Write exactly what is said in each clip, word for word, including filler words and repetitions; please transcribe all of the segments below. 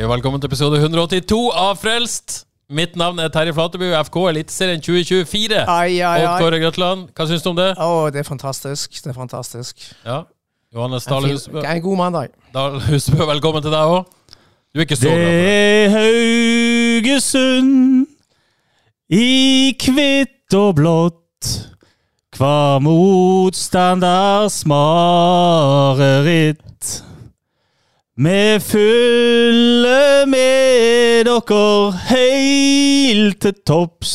og velkommen til episode hundre åttito av Frelst. Mitt navn er Terje Flateby, F K Eliteserien tjue tjuefire. Ai, ai, ai. Og Kåre Grøtland, hva synes du om det? Åh, det er fantastisk, det er fantastisk. Ja, Johannes Dahl Husebø. En god mandag. Dahl Husebø, velkommen til deg også. Du er ikke så glad for det. Det er Haugesund i kvitt og blått, hva motstanders mareritt. Vi følger med dere helt til topps.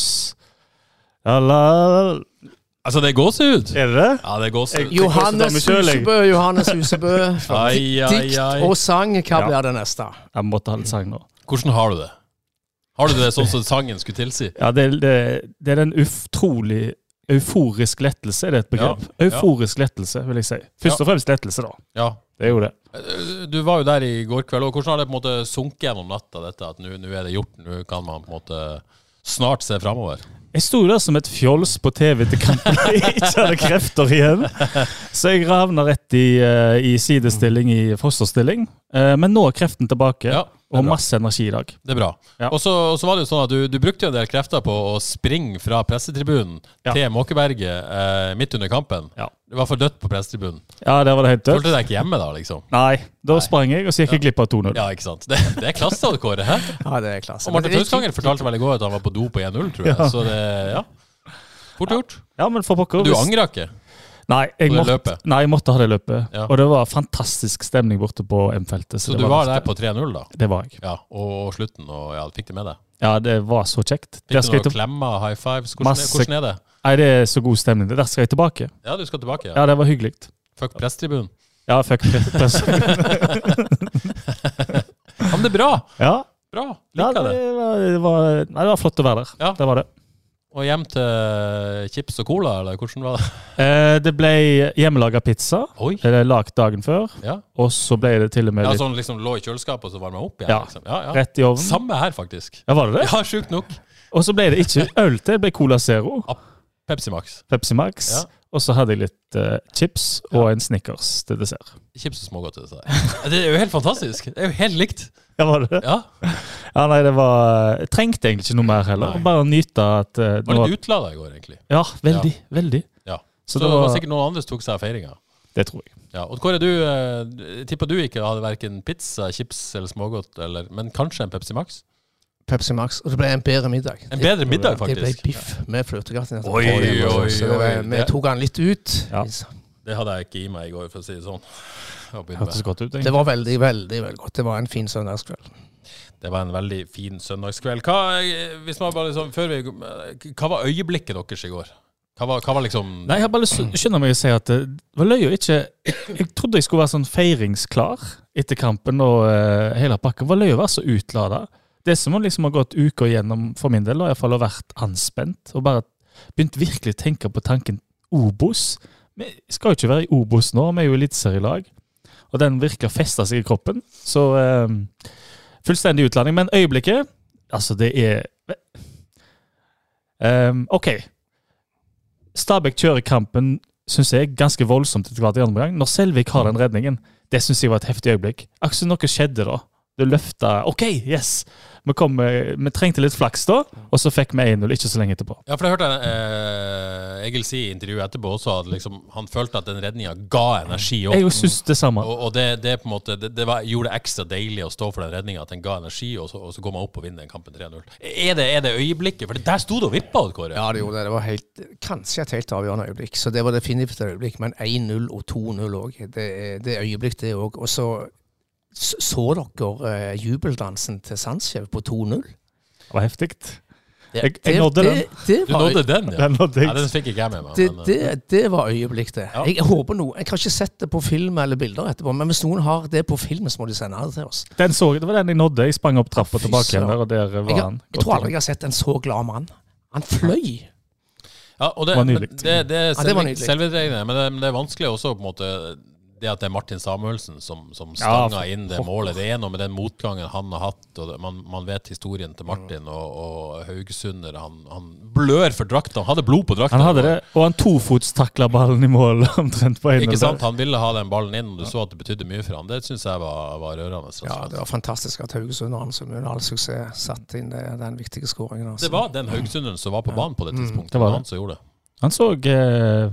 Alla. Altså, det er gåsehud. Er det det? Ja, det er gåsehud. Johannes Husebø, Johannes Husebø. Ai, ai, Dikt ai. og sang, hva blir det neste? Jeg måtte ha litt sang nå. Hvordan har du det? Har du det sånn som sangen skulle tilsi? Ja, det, det, det er den utrolig euforisk lettelse, er det et begrep? Ja, euforisk ja. lettelse, vil jeg si. Først og fremst lettelse, da. Ja. Det er jo det. Du var jo der i går kveld, og hvordan har det på en måte sunket gjennom natta dette, at nå er det gjort, nå kan man på en måte snart se fremover? Jeg stod der som et fjols på T V til kampen, jeg ikke hadde krefter igjen. Så jeg ravna rett i, uh, i sidestilling, i fosterstilling. Uh, men nå er kreften tilbake, ja, og masse energi i dag. Det er bra. Ja. Og så var det jo sånn at du, du brukte en del krefter på å springe fra pressetribunen ja. til Måkeberget uh, midt under kampen. Ja. Du var for dødt på pressetribunen. Ja, det var det helt dødt. Følte du deg ikke hjemme da, liksom? Nei, da Nei. sprang jeg, og så gikk jeg glipp av to null. Ja, ikke sant? Det, det er klasse, Kåre, hæ? Ja, det er klasse. Og Martin Tøyskanger fortalte vel i går at han var på do på en null, tror jeg. Ja. Så det, ja. Fort gjort. Ja, men for pokker. Du angrer ikke? Nei, jeg måtte, nei, jeg måtte ha det løpet. Ja. Og det var fantastisk stemning borte på M-feltet. Så, så du var, var der på tre null da? Det var jeg. Ja, og slutten, og ja, fikk du med deg? Ja, det var så kjekt. Fikk du noen klemmer, high fives? Hvordan, masse, hvordan er det? Nei, det er så god stemning. Der skal jeg tilbake. Ja, du skal tilbake, ja. Ja, det var hyggelig. Fuck presstribunen. Ja, fuck presstribunen. Ja, men det er bra. Ja. Bra, liker ja, det. Det var, det var, nei, det var flott å være der. Ja. Det var det. Og hjem til chips og cola, eller hvordan var det? Eh, det ble hjemmelaget pizza. Oi. Det ble lagt dagen før. Ja. Og så ble det til og med ja, litt... sånn liksom lå i kjøleskapet og så varmet opp igjen. Ja, liksom. ja, ja. Rett i ovnen. Samme her, faktisk. Ja, var det det? Ja, sjukt nok. Og så ble det ikke øl til, det ble Cola Zero. Ja, Pepsi Max. Pepsi Max. Ja. Og så hadde jeg litt uh, chips og ja. en Snickers til dessert. Chips og smågodt til dessert. Det er jo helt fantastisk. Det er jo helt likt. Ja, var det? Ja. Ja, nei, det var... Jeg trengte egentlig ikke noe mer heller. Nei. Bare nyte at... Uh, var litt utladet i går, egentlig. Ja, veldig, ja. veldig. Ja. Så, så det var... var sikkert noen andre som tok seg av feiringa. Det tror jeg. Ja, og Kåre, du uh, tipper du ikke hadde hverken pizza, chips eller smågodt, eller, men kanskje en Pepsi Max? Pepsi Max, og det ble en bedre middag. En bedre middag, faktisk? Det ble biff med fløtegratin. Oi, oi, oi. Så det var, vi tok den litt ut. Ja. Det hadde jeg ikke i meg i går, for å si det sånn. Hørtes godt ut, det var veldig, veldig, veldig godt. Det var en fin søndagskveld. Det var en veldig fin søndagskveld. Hva, hvis man bare liksom, før vi, hva var øyeblikket deres i går? Hva var, hva var liksom... Nei, jeg har bare skjønner meg å si at det var løy og ikke... Jeg trodde jeg skulle være sånn feiringsklar etter kampen og uh, hele pakken. Det var løy å være så utladet. Det som liksom har gått uker gjennom for min del, og i hvert fall har vært anspent, og bare begynt virkelig å tenke på tanken Obos. Vi skal jo ikke være i Obos nå, vi er jo eliteserielag, og den virker festet seg i kroppen. Så um, fullstendig utlanding, men øyeblikket, altså det er... Um, ok. Stabæk kjører kampen, synes jeg, ganske voldsomt etter hvert i andre gang. Når Selvik har den redningen, det synes jeg var et heftig øyeblikk. Akkurat noe skjedde da. Det løftet, ok, yes! Vi, kom, vi trengte litt flaks da, og så fikk vi en null ikke så lenge etterpå. Ja, for jeg hørte eh, Egil si i intervjuet etterpå også at liksom, han følte at den redningen ga energi også. Jeg synes det samme. Og, og det, det, på en måte, det, det var, gjorde det ekstra deilig å stå for den redningen, at den ga energi, og så, og så går man opp og vinner den kampen tre null. Er det, er det øyeblikket? For der stod det og vippet, Kåre. Ja, det gjorde det. Det var helt, kanskje et helt avgjørende øyeblikk. Så det var definitivt et øyeblikk, men en null og to null også. Det, det øyeblikk det også. Og så så dere uh, jubeldansen til Sandskjev på to null? Det var heftigt. Jeg, jeg nådde det, den. Det, det du nådde den, ja. Den, ja, den fikk ikke jeg med meg. Det, men, det, det var øyeblikk det. Ja. Jeg, jeg håper noe. Jeg har ikke sett det på film eller bilder etterpå, men hvis noen har det på film, så må de sende det til oss. Den så, det var den jeg nådde. Jeg sprang opp trappa tilbake igjen der, og der var jeg, han. Jeg tror aldri jeg har sett en så glad mann. Han fløy. Ja, og det, det var nydelig. Det, det er ja, selvvedregnet, men, men det er vanskelig også på en måte... det at det er Martin Samuelsen som, som stanga ja, inn det målet. Det er noe med den motgangen han har hatt, og det, man, man vet historien til Martin, og, og Haugesunder, han, han blør for drakta. Han hadde blod på drakta. Han hadde det, og han tofotstakla ballen i mål omtrent på en. Ikke sant? Han ville ha den ballen inn, og du så at det betydde mye for han. Det synes jeg var, var rørende. Ja, det var fantastisk at Haugesunder, han som under all suksess, satt inn det, den viktige skåringen. Altså. Det var den Haugesunderen som var på banen på det tidspunktet. Det var det. Han som gjorde det. Han så... Eh,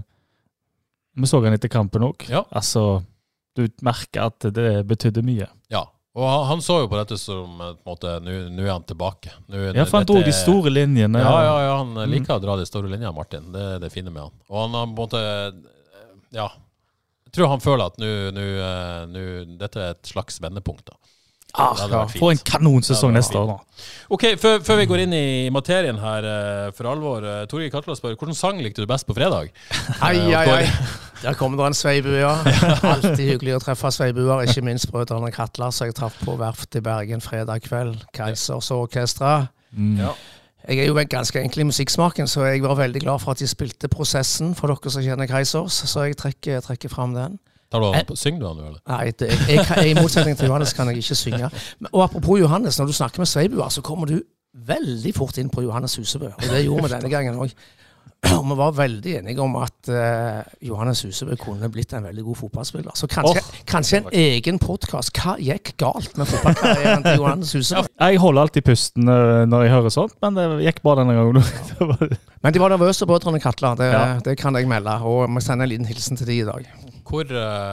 Vi så han etter kampen også. Ja. Altså, du merker at det betydde mye. Ja, og han, han så jo på dette som på en måte, nå er han tilbake. Nå, ja, for han dro de store linjene. Ja, ja, ja, han liker mm. å dra de store linjene, Martin. Det er det fine med han. Og han har på en måte, ja, jeg tror han føler at nå, nå, nå, dette er et slags vendepunkt da. Ah, ja, for en kanonsesong neste år da. Ok, før, før vi går inn i materien her for alvor, Torgeir Katla spør, hvordan sang likte du best på fredag? Ai, ai, ai. Der kommer det en Sveibu, ja. Alltid hyggelig å treffe Sveibuer, ikke minst brødrene Katla, så jeg traff på Verft i Bergen fredag kveld, Kaisers Orkestra. Mm. Ja. Jeg er jo ganske enkel i musikksmaken, så jeg var veldig glad for at de spilte Prosessen, for dere som kjenner Kaisers, så jeg trekker, trekker frem den. Tar du han, synger du han, eller? Nei, det, jeg, jeg, i motsetning til Johannes kan jeg ikke synge. Og apropos Johannes, når du snakker med Sveibuer, så kommer du veldig fort inn på Johannes Husebø, og det gjorde vi denne gangen også. Og vi var veldig enige om at uh, Johannes Husebø kunne blitt en veldig god fotballspiller. Så kanskje, oh. kanskje en egen podcast. Hva gikk galt med fotballkarrieren til Johannes Husebø? Jeg holder alltid pusten uh, når jeg hører sånt, men det gikk bare denne gangen. Ja. Men de var nervøse, brødrene Katla. Det, ja. det kan jeg melde, og vi sender en liten hilsen til de i dag. Hvor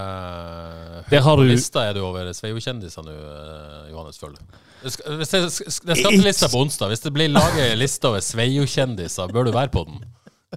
uh, Der har på du... lista er du over Sveio-kjendiser nå, uh, Johannes, føler du? Hvis det, det er skattelista på onsdag. Hvis det blir laget lista over Sveio-kjendiser, bør du være på den?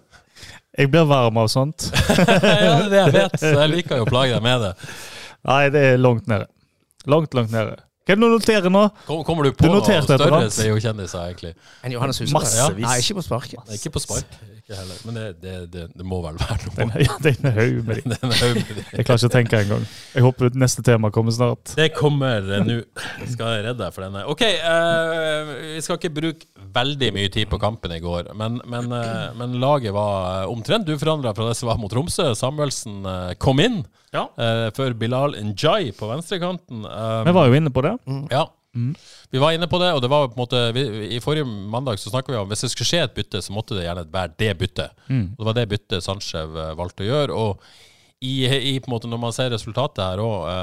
Jeg blir varm av sånt. Ja, det jeg vet, så jeg liker jo å plage deg med det. Nei, det er langt nede. Langt, langt nede. Hva er det du noterer nå? Kom, kommer du på du noe større Sveio-kjendiser, egentlig? En Johannes Husebø? Massevis. Nei, ikke på spark. Nei, ikke på spark. Ikke heller. Men det, det, det, det må vel være noe. Den, ja, det er en haug med de. Jeg klarer ikke å tenke en gang. Jeg håper neste tema kommer snart. Det kommer nå. Skal jeg redde deg for denne. Ok, uh, vi skal ikke bruke veldig mye tid på kampen i går, men, men, uh, men laget var omtrent uforandret fra det som var mot Tromsø. Samuelsen uh, kom inn ja. uh, for Bilal Njai på venstrekanten. Um, vi var jo inne på det. Mm. Ja. Mm. Vi var inne på det, og det var på en måte vi, i forrige mandag så snakket vi om hvis det skulle skje et bytte, så måtte det gjerne være det byttet. Mm. Og det var det byttet Sanchez valgte å gjøre, og i, i på en måte når man ser resultatet her også,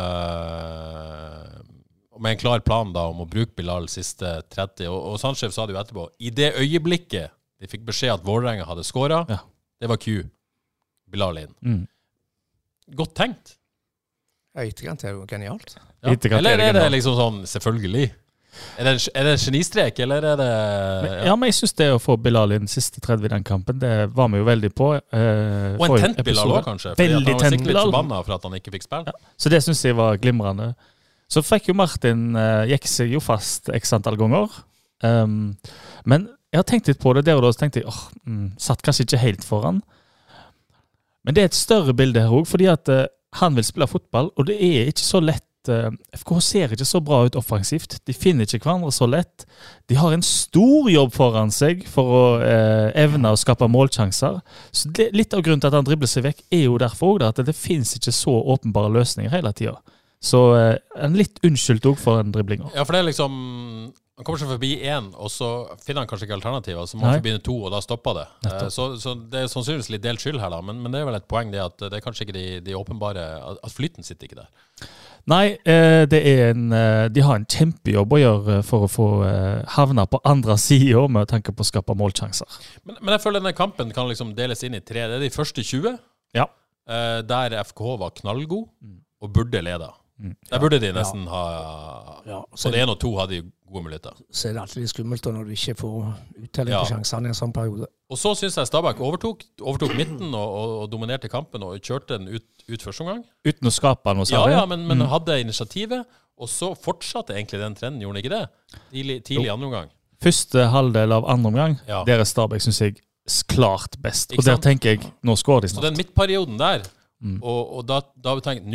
øh, med en klar plan da om å bruke Bilal siste tretti, og, og Sanchez sa det jo etterpå, i det øyeblikket de fikk beskjed at Vålerenga hadde skåret, ja. det var Q, Bilal inn. Mm. Godt tenkt. Ja, ytterkant er jo genialt. Ja. Eller er det liksom sånn, selvfølgelig? Er det, er det genistrek, eller er det... Men, ja. ja, men jeg synes det å få Bilal inn siste tredje i den kampen, det var vi jo veldig på. Eh, og en tent Bilal også, kanskje. Fordi veldig han var sikkert litt forbannet for at han ikke fikk spille. Ja. Så det synes jeg var glimrende. Så fikk jo Martin, eh, gikk seg jo fast x antall ganger. Um, men jeg har tenkt litt på det der og da, så tenkte jeg, åh, mm, satt kanskje ikke helt foran. Men det er et større bilde her også, fordi at... Eh, han vil spille fotball, og det er ikke så lett. F K H ser ikke så bra ut offensivt. De finner ikke hverandre så lett. De har en stor jobb foran seg for å eh, evne å skape målsjanser. Så det, litt av grunnen til at han dribler seg vekk er jo derfor også, at det finnes ikke så åpenbare løsninger hele tiden. Så eh, en litt unnskyldt også for en driblinger. Ja, for det er liksom... Han kommer seg forbi én, og så finner han kanskje ikke alternativer, så må han forbi to, og da stopper det. Så, så det er sannsynligvis litt delt skyld her da, men, men det er vel et poeng det at det er kanskje ikke de, de åpenbare, at flyten sitter ikke der. Nei, det er en, de har en kjempejobb å gjøre for å få havna på andre sider med å tenke på å skape målsjanser. Men, men jeg føler denne kampen kan liksom deles inn i tre. Det er de første tjue, ja. der F K H var knallgod, og burde lede. Mm. Der burde de nesten ja. ha... Ja, så det en og to hadde jo gode muligheter. Så er det alltid litt skummelt når du ikke får uttelling ja. på sjansene i en sånn periode. Og så synes jeg Stabæk overtok, overtok midten og, og, og dominerte kampen og kjørte den ut, ut første gang. Uten å skape noe særlig? Ja, ja, men, men mm. hadde initiativet, og så fortsatte egentlig den trenden, gjorde den ikke det? Tidlig, tidlig andre omgang. Første halvdel av andre omgang, ja. der er Stabæk, synes jeg, klart best. Og der tenker jeg, nå skår de snart. Så den midtperioden der, mm. og, og da, da har vi tenkt,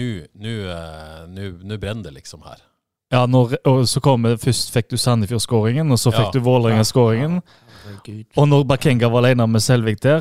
nå brenner det liksom her. Ja, når, og så kom det, først fikk du Sandefjord-skåringen, og så fikk ja, du Vålerenga-skåringen. Ja. Og når Bakenga var alene med Selvik der,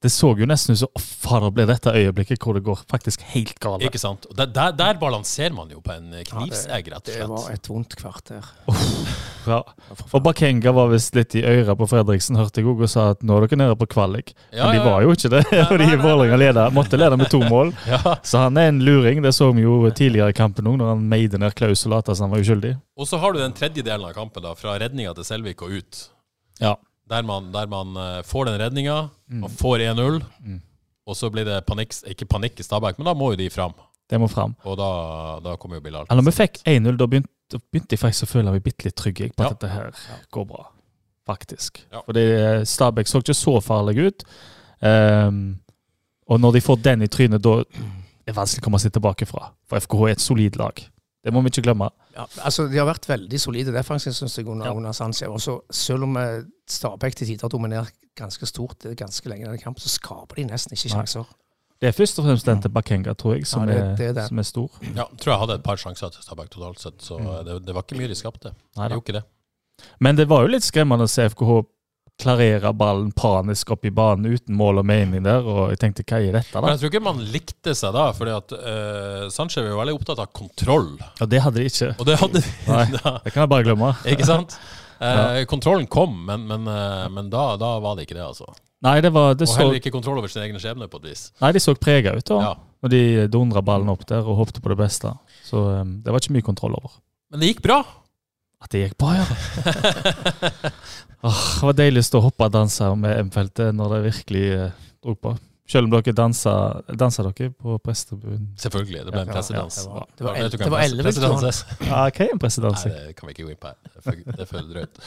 det så jo nesten ut som, å fader, ble dette øyeblikket hvor det går faktisk helt galt. Ikke sant? Der, der, der balanserer man jo på en knivsegg, rett og slett. Det var et vondt kvarter. Oh, ja. Og Bakenga var vist litt i øyra på Fredriksen, hørte jeg også, og sa at nå er dere nede på kvalik. Ja, men de var jo ikke det, fordi Vålerenga leder, måtte lede med to mål. Ja. Så han er en luring, det så vi jo tidligere i kampen nå, når han meide ned Klaus og lata som han var uskyldig. Og så har du den tredje delen av kampen da, fra redninga til Selvik og ut. Ja. Der man, der man uh, får den redninga, mm. man får en null, mm. og så blir det panikk, ikke panikk i Stabæk, men da må jo de fram. Det må fram. Og da, da kommer jo Bilal. Ja, når vi fikk en null, da begynte, begynte jeg faktisk å føle meg bitte litt trygg på at ja. Dette her går bra. Faktisk. Ja. Fordi Stabæk så ikke så farlig ut. Um, og når de får den i trynet, da er det vanskelig å komme seg tilbake fra. For F K H er et solid lag. Det må vi ikke glemme. Ja, altså, de har vært veldig solide defensivt, synes jeg, under, ja. under Sanchez. Og så, selv om Stabæk til tider dominerer ganske stort, ganske lenge i denne kampen, så skaper de nesten ikke sjanser. Nei. Det er først og fremst den til Bakenga, tror jeg, som, ja, det, det er, det. som er stor. Ja, jeg tror jeg hadde et par sjanser til Stabæk totalt sett, så mm. det, det var ikke mye de skapte. Nei, det gjorde ikke det. Men det var jo litt skremmende å se F K H klarere ballen panisk opp i banen uten mål og mening der, og jeg tenkte, hva er dette da? Men jeg tror ikke man likte seg da, fordi at uh, Sanchez var jo veldig opptatt av kontroll. Ja, det hadde de ikke. Og det hadde de. Nei, det kan jeg bare glemme. Ikke sant? Uh, ja. Kontrollen kom, men, men, uh, men da, da var det ikke det, altså. Nei, det var... Det og heller ikke kontroll over sin egen skjebne på et vis. Nei, de så preget ut da, ja. Og de dundret ballen opp der og håpte på det beste. Så um, det var ikke mye kontroll over. Men det gikk bra. At det gikk bra, ja. Åh, det var deilig å hoppe og danse med M-feltet når det virkelig eh, drog på. Selv om dere danser, danser dere på prestebunnen. Selvfølgelig, det ble en pressedans. Ja, ja, det var, det var, var elleve pressedans. Ja, hva er en pressedans? Nei, det kan vi ikke gå inn på her. Det er for drøyt.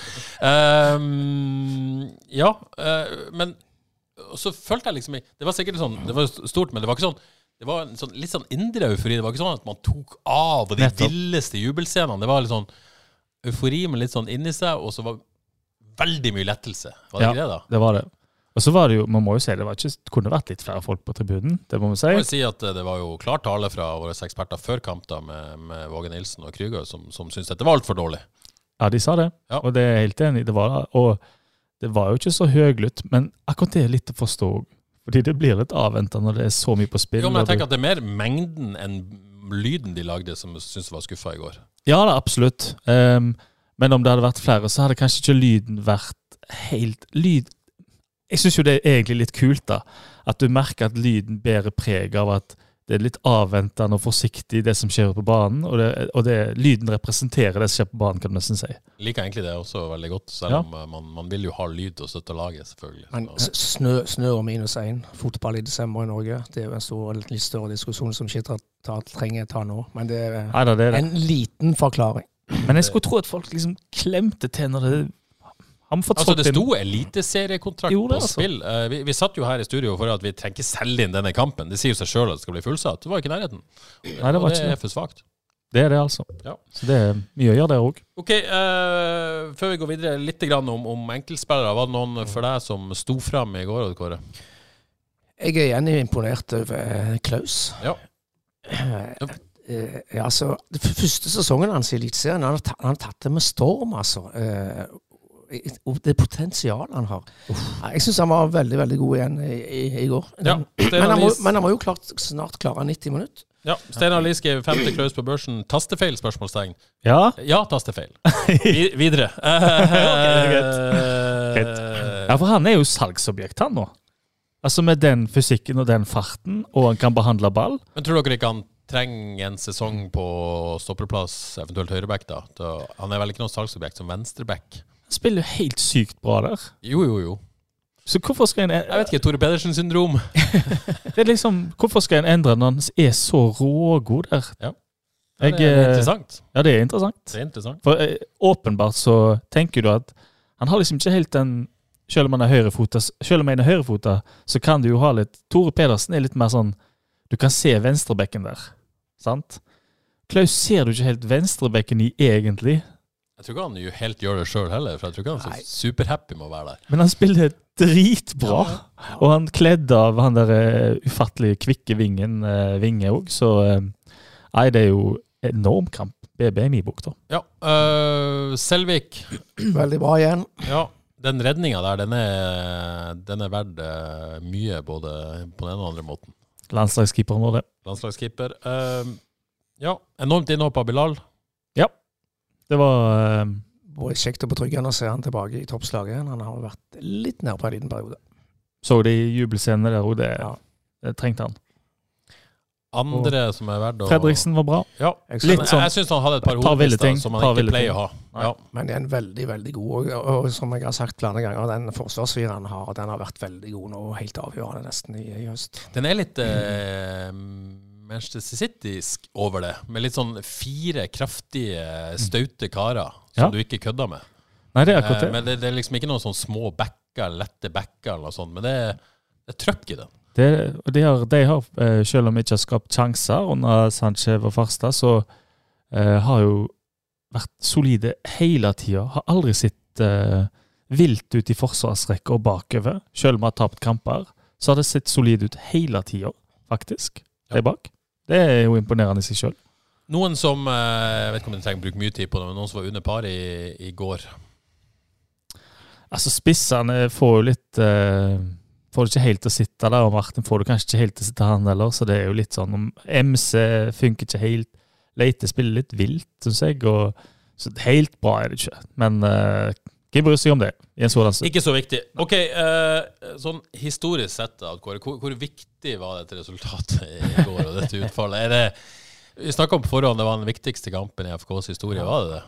Um, ja, uh, men så følte jeg liksom, det var sikkert sånn, det var stort, men det var ikke sånn, det var en sånn, litt sånn indre eufori. Det var ikke sånn at man tok av og de Nettopp. Villeste jubelscenene. Det var litt sånn eufori, men litt sånn inni seg, og så var veldig mye lettelse. Var det ja, ikke det da? Det var det. Og så var det jo, man må jo si, det var ikke, kunne vært litt færre folk på tribunen, det må man si. Jeg må si at det var jo klart tale fra våre eksperter før kamp da, med, med Våge Nilsen og Krüger, som, som syntes dette var alt for dårlig. Ja, de sa det, ja. Og det er helt enig, det var det. Og det var jo ikke så høylytt, men akkurat det er litt å forstå, fordi det blir litt avventet når det er så mye på spill. Jo, men jeg tenker at det er mer mengden enn lyden de lagde som jeg synes var skuffet i går. Ja, da, absolutt. Um, Men om det hadde vært flere, så hadde kanskje ikke lyden vært helt... Lyd... Jeg synes jo det er egentlig litt kult da, at du merker at lyden bærer preg av at det er litt avventende og forsiktig det som skjer på banen, og, det, og det, lyden representerer det som skjer på banen, kan du nesten si. Jeg liker egentlig det også veldig godt, selv om ja. man, man vil jo ha lyd og støtte laget, selvfølgelig. Men snø, snø og minus én, fotball i desember i Norge, det er jo en stor, litt større diskusjon som ikke tar, trenger ta nå, men det er, Nei, da, det er det. En liten forklaring. Men jeg skulle tro at folk liksom klemte til når det har fått altså det sto eliteseriekontrakt på altså. Spill. Uh, vi, vi satt jo her i studio for at vi trenger ikke selge inn denne kampen. Det sier jo seg selv at det skal bli fullsatt. Det var ikke nærheten. Nei, det var og det ikke er for svagt. Det er det altså. Ja. Så det er mye å gjøre der også. Ok, uh, før vi går videre litt grann om, om enkeltspillere, var det noen for deg som sto frem i går, Kåre? Jeg er igjen imponert over Klaus. Ja. Uh, Uh, ja, altså, det første sesongen hans i Eliteserien, han, han har tatt det med storm, altså. Uh, det potensialet han har. Uh. Jeg synes han var veldig, veldig god igjen i, i, i går. Ja, men, han må, men han må jo klart, snart klare nitti minutter. Ja, Steinar Lie skrev femte Klaus på børsen. Tastefeil, spørsmålstegn. Ja? Ja, tastefeil. Vi, videre. Uh, ja, for han er jo salgsobjekt, han nå. Altså med den fysikken og den farten, og han kan behandle ball. Men tror dere ikke han trenger en sesong på stopperplass, eventuelt høyreback da? da han er vel ikke noen salgsobjekt som venstreback? Han spiller jo helt sykt bra der. Jo, jo, jo. Så hvorfor skal en... Jeg vet ikke, Tore Pedersen-syndrom. Det er liksom, hvorfor skal en endre når han er så rågod der? Ja, ja det er Jeg, interessant. Ja, det er interessant. Det er interessant. For eh, åpenbart så tenker du at han har liksom ikke helt den... Selv om han er høyrefota, selv om han er høyrefota, så kan du jo ha litt... Tore Pedersen er litt mer sånn... Du kan se venstrebekken der. Sant? Klaus ser du ikke helt venstrebekken i egentlig. Jeg tror ikke han jo helt gjør det selv heller, for jeg tror ikke han er så superhappy med å være der. Men han spiller dritbra, ja, ja. Og han kledde av han der uh, ufattelig kvikke vingen, uh, vinge også, så uh, nei, det er jo enorm kamp. B B i min bok da. Ja, uh, Selvik. Veldig bra igjen. Ja, Den redningen der, den er, den er verdt mye, både på den ene og andre måten. Landslagskeeperen var det. Landslagskeeper. Uh, ja, enormt innhopp av Bilal. Ja, det var... Uh, Både kjekt og betryggende å se han tilbake i toppslaget. Han har vært litt nær på en liten periode. Så de jubelscenene der, og det, ja. det trengte han. Andre og som er verdt å... Fredriksen var bra. Ja, jeg synes, sånn, jeg synes han hadde et par hodelister som han ikke pleier å ha. Ja. Men det er en veldig, veldig god, og, og, og som jeg har sagt flere ganger, den forsvarsfyren han har, den har vært veldig god nå, helt avgjørende nesten i, i høst. Den er litt... Eh, Manchester City-sk over det, med litt sånn fire kraftige, staute karer som ja. Du ikke kødder med. Nei, det er akkurat det. Eh, men det, det er liksom ikke noen sånn små backer, lette backer eller noe sånt, men det er, det er trøkk i den. Det, de har, de har, selv om de ikke har skapt sjanser under Sanchez og Farstad, så eh, har jo vært solide hele tiden. Har aldri sett eh, vilt ut i forsvarsrekke og bakover, selv om de har tapt kamper. Så har det sett solid ut hele tiden, faktisk. Ja. Det er bak. Det er jo imponerende i seg selv. Noen som, jeg vet ikke om jeg trenger å bruke mye tid på det, men noen som var under par i, i går. Altså spissene får jo litt, uh, får det ikke helt til å sitte der, og Martin får det kanskje ikke helt til å sitte han heller, så det er jo litt sånn, om M C funker ikke helt, Leite spiller litt vilt, synes jeg, og så helt bra er det ikke. Men uh, hvem bryr seg om det i en sådan stund? Ikke så viktig. Ok, uh, sånn historisk sett, hvor, hvor viktig var dette resultatet i går, og dette utfallet? Er det, vi snakket om på forhånd, det var den viktigste kampen i F K's historie, var det det?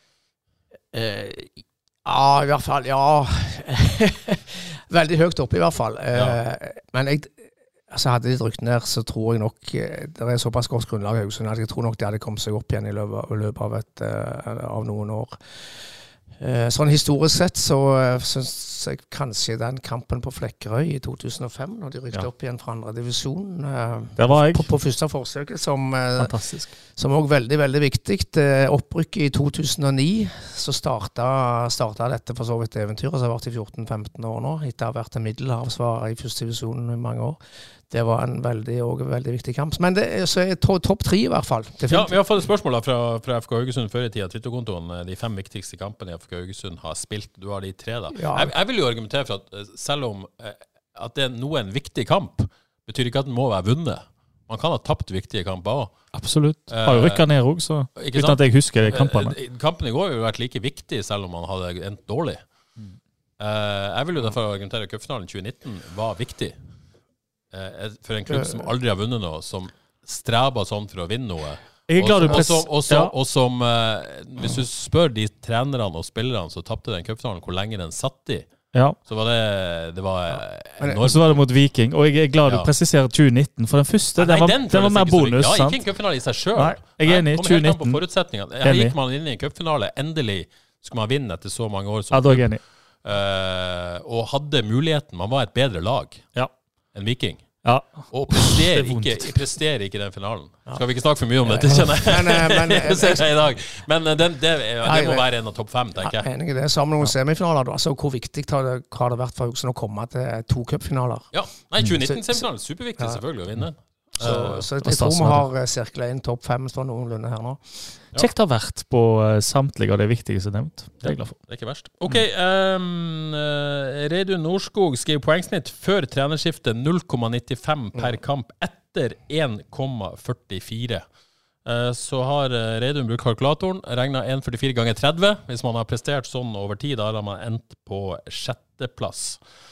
Uh, ja, i hvert fall, ja. Veldig høyt oppe i hvert fall. Uh, ja. Men jeg, altså hadde de drykt ned, så tror jeg nok, det er såpass godt grunnlag i Haugesund, at jeg tror nok de hadde kommet seg opp igjen i løpet, i løpet av, et, uh, av noen år. Sånn historisk sett så synes jeg kanskje den kampen på Flekkerøy i to tusen og fem, når de rykte ja. Opp igjen fra andre divisjon, der var jeg. På, på første forsøket, som, fantastisk. Som også veldig, veldig viktig. Opprykket i to tusen og ni, så startet, startet dette for så vidt eventyret, som har vært i fjorten femten år nå, etter å ha vært en middelhavsvar i første divisjon i mange år. Det var en veldig, og veldig viktig kamp. Men det er, så er to, topp tre i hvert fall. Ja, vi har fått et spørsmål da, fra, fra F K Haugesund før i tida. Twitter-kontoen, de fem viktigste kampene i F K Haugesund har spilt. Du har de tre da. Ja. Jeg, jeg vil jo argumentere for at selv om at det er noe en viktig kamp, betyr ikke at den må være vunnet. Man kan ha tapt viktige kamper også. Absolutt. Har jo rykket ned også, så uten at jeg husker de kampene. Kampen i går har jo vært like viktig, selv om man hadde endt dårlig. Mm. Jeg vil jo derfor argumentere at cupfinalen tjue nitten var viktig. For en klubb som aldri har vunnet noe, som streber sånn for å vinne noe. Jeg er glad du press... Og som, og som uh, hvis du spør de trenerne og spillerne som tappte den cupfinalen, hvor lenge den satt i, ja. Så var det, det var enormt. Og så var det mot Viking, og jeg er glad du ja. Presiserer tjue nitten, for den første, Nei, den var, den den var mer bonus. Ja, ikke en cupfinale i seg selv. Nei, jeg er enig, tjue nitten. Her gikk man inn i en cupfinale, endelig skulle man vinne etter så mange år. Ja, da er jeg enig. Uh, og hadde muligheten, man var et bedre lag ja. enn Viking. Ja. Og presterer ikke, presterer ikke den finalen. Skal vi ikke snakke for mye om dette, kjenner jeg. Men, men, det ser jeg i dag. Men den, det, det må være en av topp fem, tenker jeg. Jeg er enig i det. Sammen med noen semifinaler, altså, hvor viktig har det, har det vært for Haugesund å komme til to cupfinaler? Ja, nei, tjue nitten-semifinalen, superviktig ja. Selvfølgelig å vinne. Så, uh, så jeg tror vi har cirklet inn topp fem for noenlunde her nå. Ja. Kjekt har vært på uh, samtlige av det viktigste nevnt. Det er jeg glad for. Det er ikke verst. Ok, um, uh, Reidun Norskog skriver poengsnitt før trenerskiftet null komma nittifem per kamp etter en komma førtifire. Uh, så har uh, Reidun brukt kalkulatoren, regnet en komma førtifire ganger tretti. Hvis man har prestert sånn over tid, da har man endt på sjetteplass.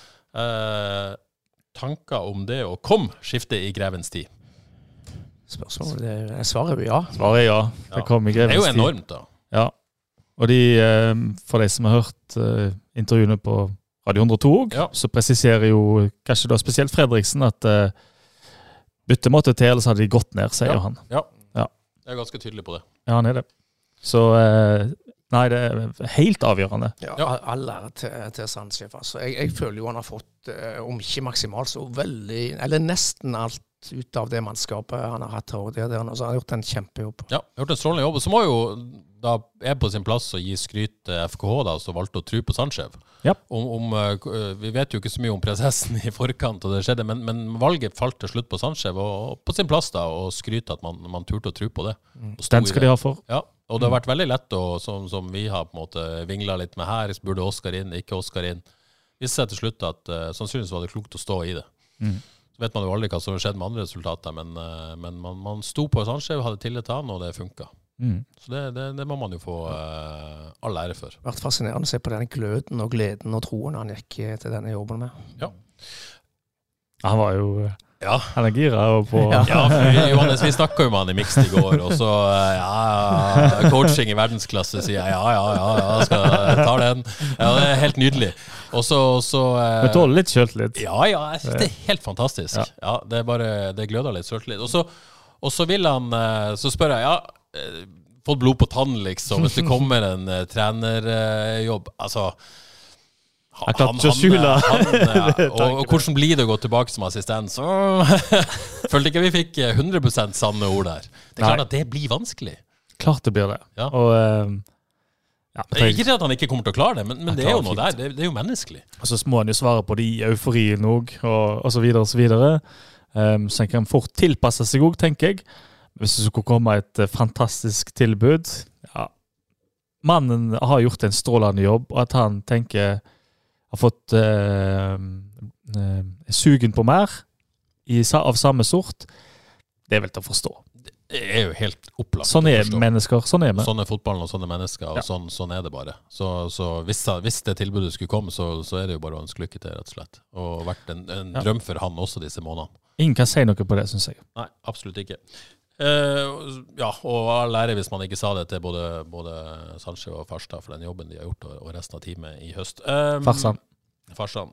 Uh, tanker om det å komme skifte i grevens tid? Spørsmål, det er svaret ja. Svaret ja, det kom i grevens tid. Det er jo enormt da. Ja, og de, for de som har hørt intervjuene på Radio hundre og to, ja. Så presiserer jo kanskje da spesielt Fredriksen at bytte måtte til, ellers hadde de gått ned, sier ja. han. Ja. Ja, jeg er ganske tydelig på det. Ja, han er det. Så nei, det er helt avgjørende. Ja, all ære til, til Sanchez. Altså. Jeg, jeg føler jo han har fått, om ikke maksimalt, så veldig, eller nesten alt ut, ut av det mannskapet han har hatt her, og det der, så han har gjort en kjempejobb. Ja, gjort en strålende jobb, og så må jo da er på sin plass å gi skryt til F K H da, som valgte å tro på Sandskjev. Yep. Om, om, vi vet jo ikke så mye om prosessen i forkant, og det skjedde, men, men valget falt til slutt på Sandskjev, og på sin plass da, og skryte at man, man turte å tro på det. Mm. Den skal de ha for. Ja, og det har vært veldig lett, og som, som vi har på en måte vinglet litt med her, burde Oskar inn, ikke Oskar inn. Vi ser til slutt at uh, sannsynligvis var det klokt å stå i det. Mm. Så vet man jo aldri hva som skjedde med andre resultater, men, uh, men man, man sto på Sandskjev, hadde tillit til han, og det funket. Mm. Så det, det, det må man jo få uh, all ære for. Det har vært fascinerende å se på den gløden og gleden og troen han gikk til denne jobben med. Ja. Han var jo ja. Han er gira og på ja, ja for Johannes, vi snakket jo med han i Mixed i går, og så ja, coaching i verdensklasse sier jeg, ja, ja, ja, ja, skal ta den. Ja, det er helt nydelig. Og så, så Men tåler litt selvtillit. Ja, ja, jeg synes det er helt fantastisk. Ja, ja det er bare, det gløder litt selvtillit. Og så, og så vil han, så spør jeg, ja, fått blod på tann liksom, hvis det kommer en uh, trenerjobb, uh, altså han, jeg klarte ikke å skjule ja, og, og hvordan blir det å gå tilbake som assistent så følte ikke vi fikk hundre prosent sanne ord der. Det er klart Nei. At det blir vanskelig. Klart det blir det. Ja. Og, uh, ja, det er ikke til at han ikke kommer til å klare det, men, men det er jo noe der, det, det er jo menneskelig. Og så må han jo svare på det i euforien også, og, og så videre og så videre. Um, så han kan fort tilpasse seg også, tenker jeg. Hvis det skulle komme et uh, fantastisk tilbud. Ja. Mannen har gjort en strålende jobb, og at han tenker har fått uh, uh, sugen på mer i, av samme sort, det er vel til å forstå. Det er jo helt opplagt. Sånn er mennesker, sånn er vi. Sånn er fotballen og sånn er mennesker, og ja. sånn, sånn er det bare. Så, så hvis, hvis det tilbudet skulle komme, så, så er det jo bare å ønske lykke til, rett og slett. Og vært en, en ja. drøm for han også disse månedene. Ingen kan si noe på det, synes jeg. Nei, absolutt ikke. Uh, ja, og all ære hvis man ikke sa det til både, både Sandskjev og Farstad for den jobben de har gjort, og resten av teamet i høst. Um, Farsan. Farsan.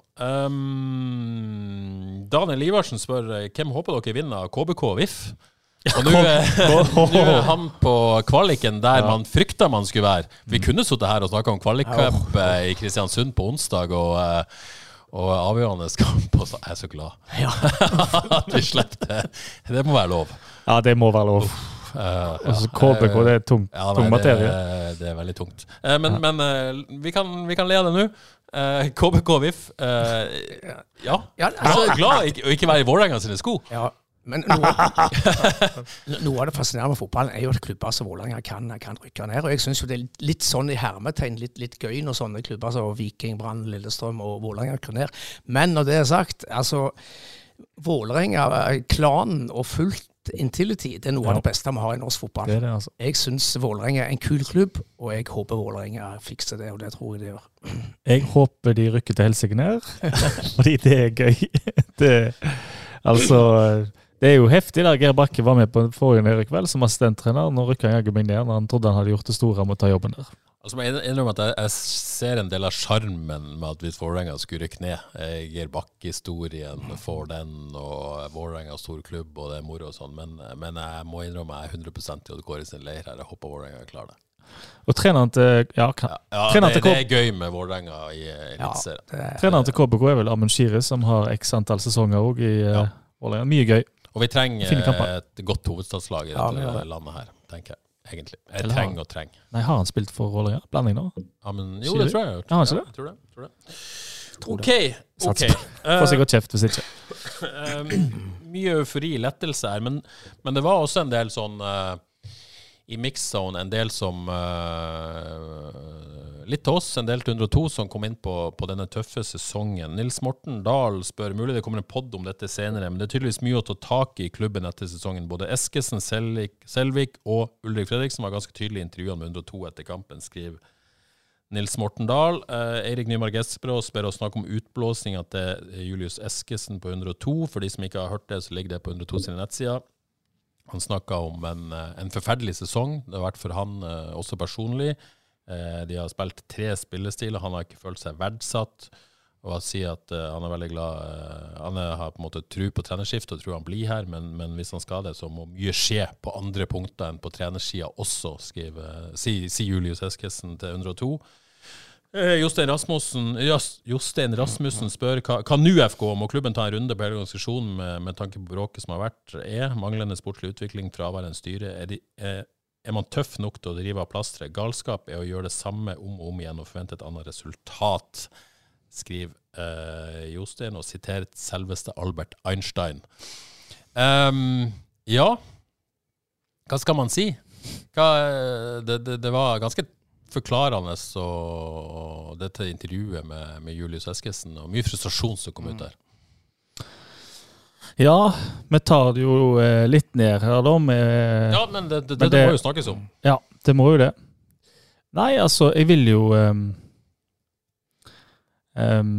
Um, Daniel Ivarsen spør, hvem håper dere vinner K B K og V I F? Og nå er han på kvaliken der ja. man frykta man skulle være. Vi kunne sittet her og snakket om kvalikcup i Kristiansund på onsdag, og Og avgjørende kamp, og så er jeg så glad. Ja. At vi slipper det. Det må være lov. Ja, det må være lov. Uh, ja. K B K, det er tung, ja, nei, tung materie. Det, det er veldig tungt. Uh, men ja. men uh, vi, kan, vi kan le av det nå. Uh, K B K V I F. Uh, ja. ja altså, glad å ikke være i Vålerenga sine sko. Ja. Men noe, noe av det fascinerende med fotballen er jo at klubber som Vålerenga kan, kan rykke ned, og jeg synes jo det er litt sånn i hermetegn, litt, litt gøy når sånne klubber som Viking, Brann, Lillestrøm og Vålerenga rykker ned. Men når det er sagt, altså Vålerenga, klanen og fullt intility, det er noe ja. av det beste vi har i norsk fotball. Det er det, altså. Jeg synes Vålerenga er en kul klubb, og jeg håper Vålerenga fikser det, og det tror jeg de gjør. Jeg håper de rykker til helsike ned, fordi det er gøy. Det, altså... Det er jo heftig da, Geir Bakke var med på forrige nede i kveld som assistenttrener. Nå rykker han jaggu meg ned når han trodde han hadde gjort det store om å ta jobben der. Altså, jeg innrømmer at jeg, jeg ser en del av charmen med at hvis Vålerenga skulle rykke ned. Geir Bakke-historien for den, og Vålerenga stor klubb, og det er moro og sånn. Men, men jeg må innrømme at jeg er hundre prosent i å gå i sin leir her. Jeg håper Vålerenga klarer det. Og treneren til... Ja, kan, ja, ja treneren det, til det er gøy med Vålerenga i elitserien. Ja, treneren til K B K er vel Amund Shiri, som har x antall sesonger også i ja. Vålerenga. Mye gøy. Og vi trenger et godt hovedstadslag i dette ja, landet her, tenker jeg, egentlig. Jeg Eller trenger og trenger. Nei, har han spilt for Vålerenga? Blanding nå? Ja, men jo, det tror jeg. Ja, han ikke det? Jeg tror det. Tror det. Ok, ok. Får sikkert kjeft hvis ikke. um, mye eufori, lettelse her, men, men det var også en del sånn... Uh, i mixzone, en del som uh, litt til oss, en del til hundre og to som kom inn på, på denne tøffe sesongen. Nils Morten Dahl spør, mulig det kommer en podd om dette senere, men det er tydeligvis mye å ta tak i klubben etter sesongen. Både Eskesen, Selvik, Selvik og Ulrik Fredriksen var ganske tydelige i intervjuene med hundre og to etter kampen, skriver Nils Morten Dahl. Uh, Eirik Nymark Espros spør å snakke om utblåsning at det er Julius Eskesen på hundre og to. For de som ikke har hørt det, så ligger det på hundre og to sine nettsider. Han snakket om en, en forferdelig sesong. Det har vært for han uh, også personlig. Uh, de har spilt tre spillestiler. Han har ikke følt seg verdsatt. Og han sier at uh, han er veldig glad. Uh, han er, har på en måte tro på trenerskift og tror han blir her, men, men hvis han skal det, så må mye skje på andre punkter enn på trenersida også, skriver, sier si Julius Eskesen til hundre og to. Jostein Rasmussen, Jostein Rasmussen spør hva, hva nu F K må klubben ta en runde på hele organisasjonen med, med tanke på bråket som har vært er manglende sportslig utvikling, fraværende styre, er, de, er, er man tøff nok til å drive av plastre? Galskap er å gjøre det samme om og om igjen og forvente et annet resultat, skriver eh, Jostein og sitert selveste Albert Einstein. Um, ja, hva skal man si? Hva, det, det, det var ganske forklarende og dette intervjuet med, med Julius Eskesen og mye frustrasjon som kom ut der. Ja, vi tar det jo eh, litt ned her da. Med, ja, men det, det, det, det må jo snakkes om. Ja, det må jo det. Nei, altså, jeg vil jo um, um,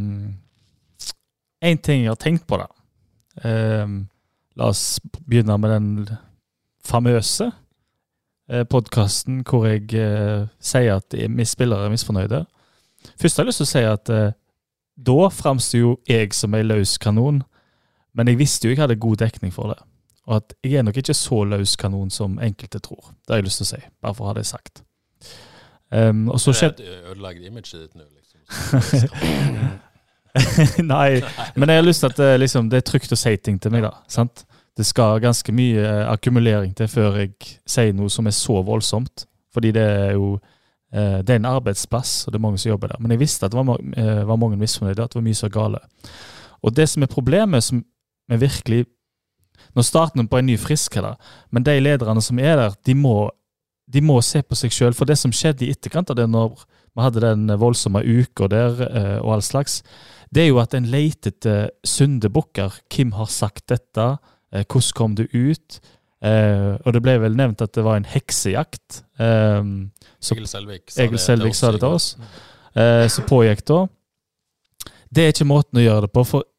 en ting jeg har tenkt på da. Um, la oss begynne med den famøse podcasten hvor jeg eh, sier at vi spillere er misfornøyde. Først har jeg lyst til å si at eh, da fremstod jo jeg som en løs kanon, men jeg visste jo jeg hadde god dekning for det. Og at jeg er nok ikke så løs kanon som enkelte tror. Det har jeg lyst til å si, bare for å ha det sagt. Um, og så skjedde... Det er et ødelagt image ditt nå, liksom. Nei, men jeg har lyst til at det, liksom, det er trygt å si ting til meg da, sant? Det skal ganske mye akkumulering til før jeg sier noe som er så voldsomt. Fordi det er jo eh, det er en arbeidsplass, og det er mange som jobber der. Men jeg visste at det var, eh, var mange misfornøyde, at det var mye så gale. Og det som er problemet, som er virkelig... Nå starter vi på en ny frisk her, men de lederne som er der, de må, de må se på seg selv. For det som skjedde i etterkant av det, når vi hadde den voldsomme uka der, eh, og all slags, det er jo at en leter til syndebukker. Hvem har sagt dette? Hvordan kom det ut? Eh, og det ble vel nevnt at det var en heksejakt. Eh, Egil Selvik sa, Egil Selvik sa det til oss. Eh, så pågikk da. Det er ikke måten å gjøre det på, for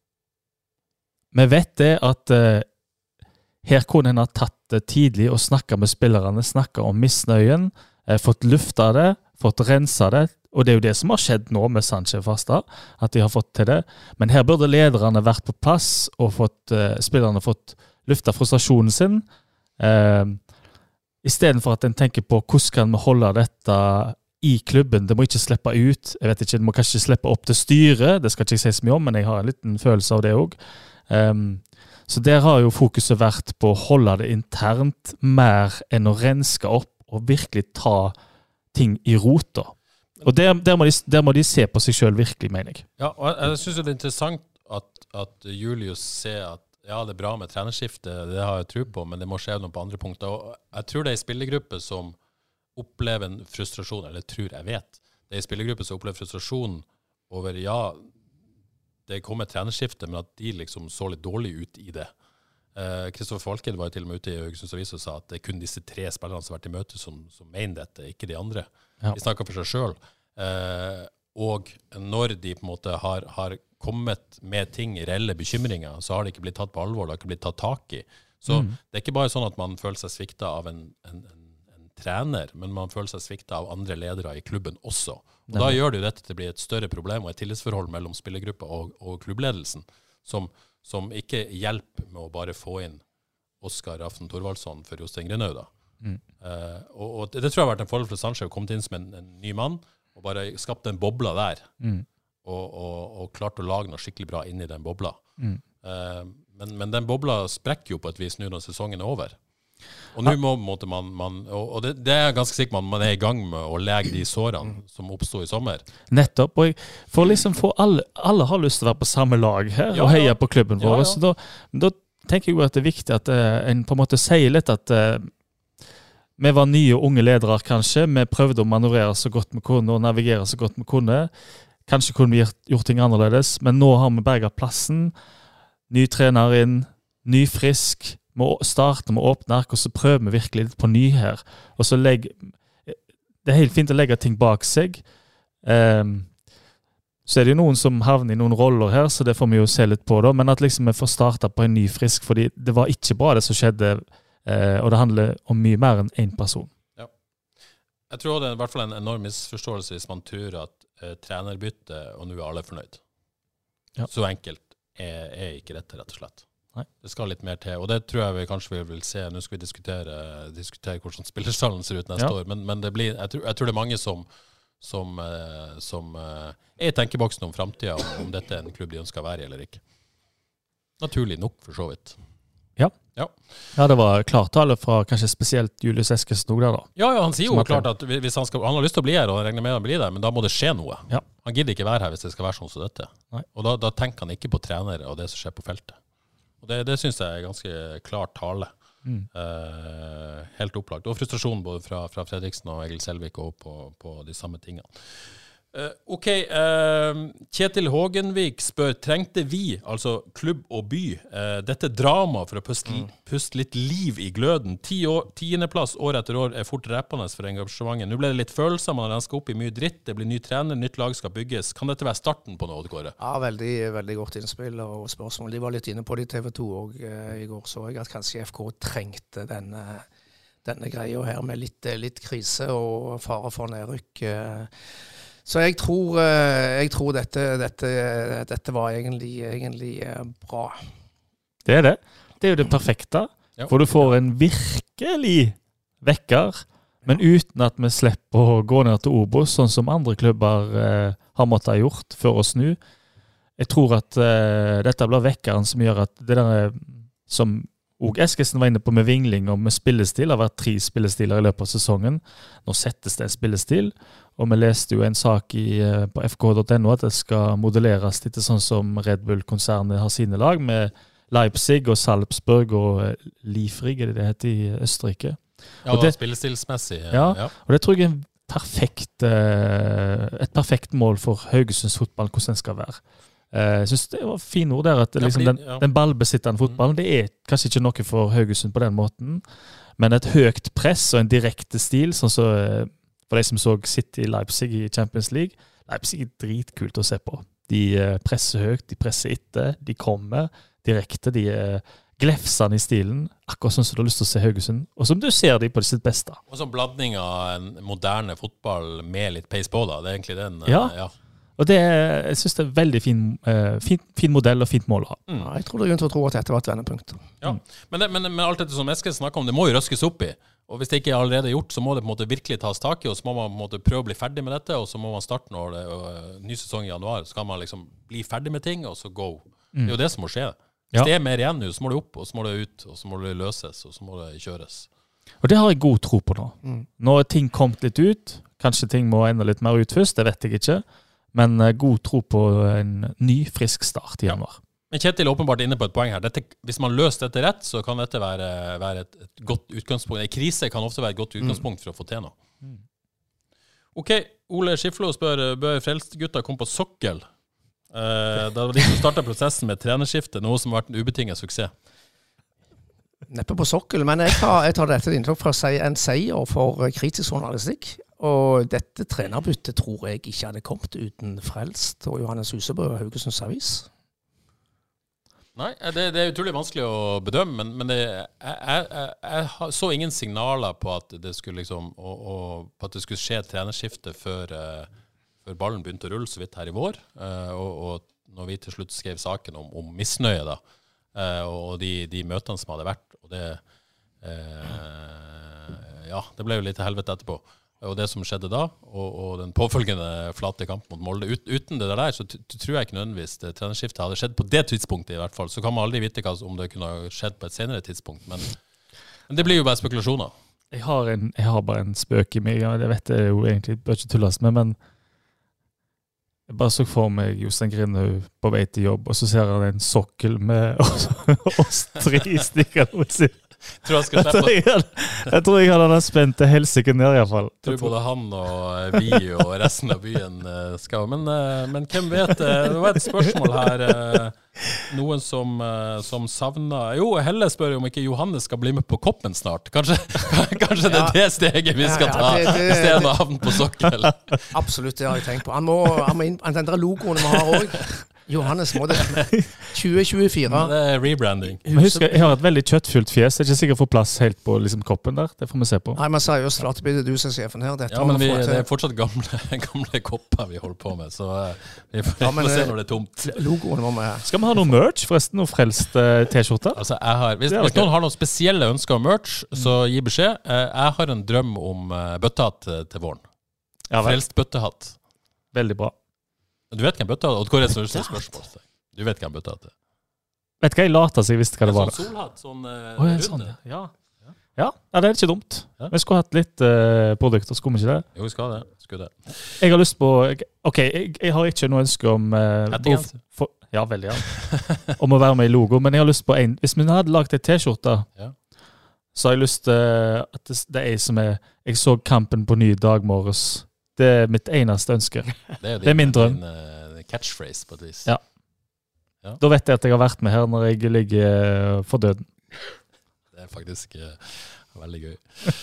vi vet det at eh, her kunne en ha tatt det tidlig og snakket med spillerne, snakket om misnøyen, eh, fått lufta det, fått rensa det, og det er jo det som har skjedd nå med Sanchez Fasta, at de har fått til det. Men her burde lederne vært på plass, og fått, uh, spillerne fått lufta frustrasjonen sin, uh, i stedet for at en tenker på hvordan kan vi holde dette i klubben. Det må ikke slippe ut. Jeg vet ikke, det må kanskje slippe opp til styret, det skal ikke jeg si så mye om, men jeg har en liten følelse av det også. Um, så der har jo fokuset vært på å holde det internt, mer enn å renske opp, og virkelig ta ting i rota. Og der, der, må de, der må de se på seg selv virkelig, mener jeg. Ja, og jeg, jeg synes det er interessant at, at Julius ser at ja, det er bra med trenerskifte, det har jeg tro på, men det må skje noe på andre punkter. Og jeg tror det er en spillergruppe som opplever en frustrasjon, eller tror jeg vet, det er en spillergruppe som opplever frustrasjon over, ja, det kommer trenerskifte, men at de liksom så litt dårlig ut i det. Kristoffer uh, Falken var jo til og med ute i Haugesunds Avis og sa at det er kun disse tre spillerne som har vært i møte som, som mener dette, ikke de andre. Ja. De snakker for seg selv. Uh, og når de på en måte har, har kommet med ting, reelle bekymringer, så har det ikke blitt tatt på alvor, det har ikke blitt tatt tak i. Så mm. det er ikke bare sånn at man føler seg sviktet av en, en, en, en trener, men man føler seg sviktet av andre ledere i klubben også. Og da gjør det jo dette til å bli et større problem og et tillitsforhold mellom spillergruppa og, og klubbledelsen, som som ikke hjelper med å bare få inn Oskar Aften Thorvaldsson for Jostein Grinhaug da. Mm. Uh, og, og det, det tror jeg har vært en forhold for Sanchez å komme inn som en, en ny mann, og bare skapte en bobla der, mm. og, og, og klarte å lage noe skikkelig bra inn i den bobla. Mm. Uh, men, men den bobla sprekker jo på et vis nå når sesongen er over. Og nå må måtte man, man og det, det er ganske sikkert man, man er i gang med å lege de sårene som oppstod i sommer. Nettopp, og for liksom for alle, alle har lyst til å være på samme lag her, ja, og heie ja. På klubben vår, ja, ja. Så da, da tenker jeg jo at det er viktig at uh, en på en måte sier litt at uh, vi var nye unge ledere kanskje, vi prøvde å manøvrere så godt vi kunne, og navigere så godt vi kunne. Kanskje kunne vi gjort ting annerledes, men nå har vi berget plassen, ny trener inn, ny frisk, må starte med å åpne ark, og så prøver vi virkelig litt på ny her. Og så legg, det er helt fint å legge ting bak seg. Um, så er det jo noen som havner i noen roller her, så det får vi jo se litt på da, men at liksom vi får starte på en ny frisk, fordi det var ikke bra det som skjedde, uh, og det handler om mye mer enn en person. Ja. Jeg tror det er i hvert fall en enorm misforståelse hvis man tror at uh, trenerbytte, og nå er alle fornøyd. Ja. Så enkelt er, er ikke dette, rett og slett. Nei. Det skal litt mer til, og det tror jeg vi kanskje vi vil se. Nå skal vi diskutere, diskutere hvordan spillerstallen ser ut neste ja. År, men, men det blir, jeg, tror, jeg tror det er mange som, som, uh, som uh, er i tenkeboksen om fremtiden, om, om dette er en klubb de ønsker å være i eller ikke. Naturlig nok, for så vidt. Ja. Ja. Ja, det var klartale fra kanskje spesielt Julius Eskesen der da. Ja, ja, han sier jo klart at hvis han, skal, han har lyst til å bli her, og han regner med han blir der, men da må det skje noe. Ja. Han gidder ikke være her hvis det skal være sånn som dette. Nei. Og da, da tenker han ikke på trenere og det som skjer på feltet. Og det, det synes jeg er ganske klart tale. Mm. Uh, helt opplagt. Og frustrasjon både fra, fra Fredriksen og Egil Selvik og på, på de samme tingene. Uh, ok, uh, Kjetil Hågenvik spør, trengte vi, altså klubb og by, uh, dette drama for å puste, mm. puste litt liv i gløden? Ti år, tiendeplass år etter år er fort ræpende for engasjementet. Nå ble det litt følelser, man rensker opp i mye dritt, det blir ny trener, nytt lag skal bygges. Kan dette være starten på noe, Kåre? Ja, veldig, veldig godt innspill og spørsmål. De var litt inne på det i T V to, og uh, i går så jeg at kanskje F K trengte denne, denne greia her med litt, litt krise og fare for nedrykk. Uh, Så jeg tror, jeg tror dette, dette, dette var egentlig, egentlig bra. Det er det. Det er jo det perfekte. Ja. For du får en virkelig vekker, men uten at vi slipper å gå ned til Obos, sånn som andre klubber eh, har måttet ha gjort før å snu. Jeg tror at eh, dette blir vekkeren som gjør at det der som og Eskesen var inne på med vingling og med spillestil, det har vært tre spillestiler i løpet av sesongen. Nå settes det en spillestil, og vi leste jo en sak i, på f k punktum n o at det skal modelleres litt sånn som Red Bull-konsernet har sine lag, med Leipzig og Salzburg og Liefrig, er det det heter i Østerrike. Ja, og det, spillestilsmessig. Ja, ja, og det tror jeg er en perfekt, et perfekt mål for Haugesunds fotball, hvordan den skal være. Jeg synes det var fine ord der, at liksom den, den ballbesittende fotballen, det er kanskje ikke noe for Haugesund på den måten, men et høyt press og en direkte stil, sånn så for de som så City Leipzig i Champions League, Leipzig er dritkult å se på. De presser høyt, de presser etter, de kommer direkte, de er glefsende i stilen, akkurat sånn som du har lyst til å se Haugesund, og som du ser de på sitt beste. Og sånn blanding av en moderne fotball med litt pace på da, det er egentlig den... Ja. ja. Og det, jeg synes det er en veldig fin, uh, fin, fin modell og fint mål å ha. Mm. Ja, jeg tror det er grunn til å tro at dette var et vendepunkt. Ja, mm. men, det, men, men alt dette som Eskil snakker om, det må jo røskes opp i. Og hvis det ikke er allerede gjort, så må det på en måte virkelig tas tak i, og så må man på en måte prøve å bli ferdig med dette, og så må man starte når det er ny sesong i januar, så kan man liksom bli ferdig med ting, og så go. Mm. Det er jo det som må skje. Hvis ja. det er mer igjen nå, så må det opp, og så må det ut, og så må det løses, og så må det kjøres. Og det har jeg god tro på nå. Mm. Nå er ting kommet litt ut, kanskje ting må enda litt mer ut først, det vet jeg ikke. Men god tro på en ny, frisk start i januar. Ja. Men Kjetil er åpenbart inne på et poeng her. Dette, hvis man løser dette rett, så kan dette være, være et, et godt utgangspunkt. En krise kan ofte være et godt utgangspunkt for å få til noe. Mm. Ok, Ole Skiflo spør, bør Frelst-gutta komme på sokkel? Eh, det var de som startet prosessen med trenerskifte, noe som har vært en ubetinget suksess. Neppe på sokkel, men jeg tar, jeg tar dette inntrykk for å si en seier for kritisk journalistikk. Og dette trenerbyttet tror jeg ikke hadde kommet uten Frelst og Johannes Husebø og Haugesunds Avis. Nei, det, det er utrolig vanskelig å bedømme, men, men det, jeg, jeg, jeg, jeg så ingen signaler på at det skulle, liksom, og, og, på at det skulle skje et trenerskifte før, uh, før ballen begynte å rulle så vidt her i vår. Uh, og, og når vi til slutt skrev saken om, om misnøye da, uh, og de, de møtene som hadde vært, og det, uh, ja, det ble jo litt helvete etterpå. Og det som skjedde da, og, og den påfølgende flate kamp mot Molde, Ut, uten det der, så t- tror jeg ikke nødvendigvis det trenerskiftet hadde skjedd på det tidspunktet i hvert fall. Så kan man aldri vite hva, om det kunne ha skjedd på et senere tidspunkt, men, men det blir jo bare spekulasjoner. Jeg har, en, jeg har bare en spøk i meg, det vet jeg jo egentlig bør ikke tulles med, men jeg bare så for meg Jostein Grindhaug på vei til jobb, og så ser han en sokkel med oss tre stikker mot sin. Tror jeg, jeg, tror jeg, jeg tror jeg hadde spent det helsike ned i hvert fall. Jeg tror både han og vi og resten av byen skal. Men, men hvem vet, det var et spørsmål her. Noen som, som savner... Jo, Helle spør om ikke Johannes skal bli med på koppen snart. Kanskje, kanskje det er det steget vi skal ta, ja, ja, det, det, i stedet for havn på sokkel. Absolutt, det har jeg tenkt på. Han må, han må inn, han endre logoen vi har også. Johannes må det tjue tjuefire. Det er rebranding. Men husk, jeg har et veldig kjøttfullt fjes. Jeg er ikke sikkert få plass helt på liksom, koppen der. Det får vi se på. Nei, men seriøst, Flateby, det er du som er sjefen her. Dette ja, men vi, det er fortsatt gamle, gamle kopper vi holder på med, så vi får, ja, men, får se når det er tomt. Logoen må vi ha. Skal vi ha noe merch, forresten? Noe frelst uh, t-skjorte? Altså, jeg har, hvis, hvis noen har noen spesielle ønsker om merch, så gi beskjed. Uh, jeg har en drøm om uh, bøttat til våren. Ja, frelst bøttehatt. Veldig bra. Du vet hvem bøttehatt er? Og hvor er det som er spørsmål? Du vet hvem bøttehatt er? Vet hva jeg later seg, visste hva det var. Sånn solhatt, sånn uh, oh, ja, sånn, ja. Ja. Ja, det er ikke dumt. Ja. Vi skulle hatt litt uh, produkter, skulle vi ikke det? Jo, vi skal det. Skulle det. Jeg har lyst på... Ok, jeg, jeg har ikke noe ønske om... Uh, for, ja, veldig, ja. Om å være med i logo, men jeg har lyst på en... Hvis vi hadde lagt en t-skjorte, ja. Så har jeg lyst til uh, at det, det er som er... Jeg så kampen på ny dag morges. Det er mitt eneste ønske. Det er, det er min drøm. Det er din uh, catchphrase på et vis. Ja. Ja. Da vet jeg at jeg har vært med her når jeg ligger for døden. Det er faktisk uh, veldig gøy.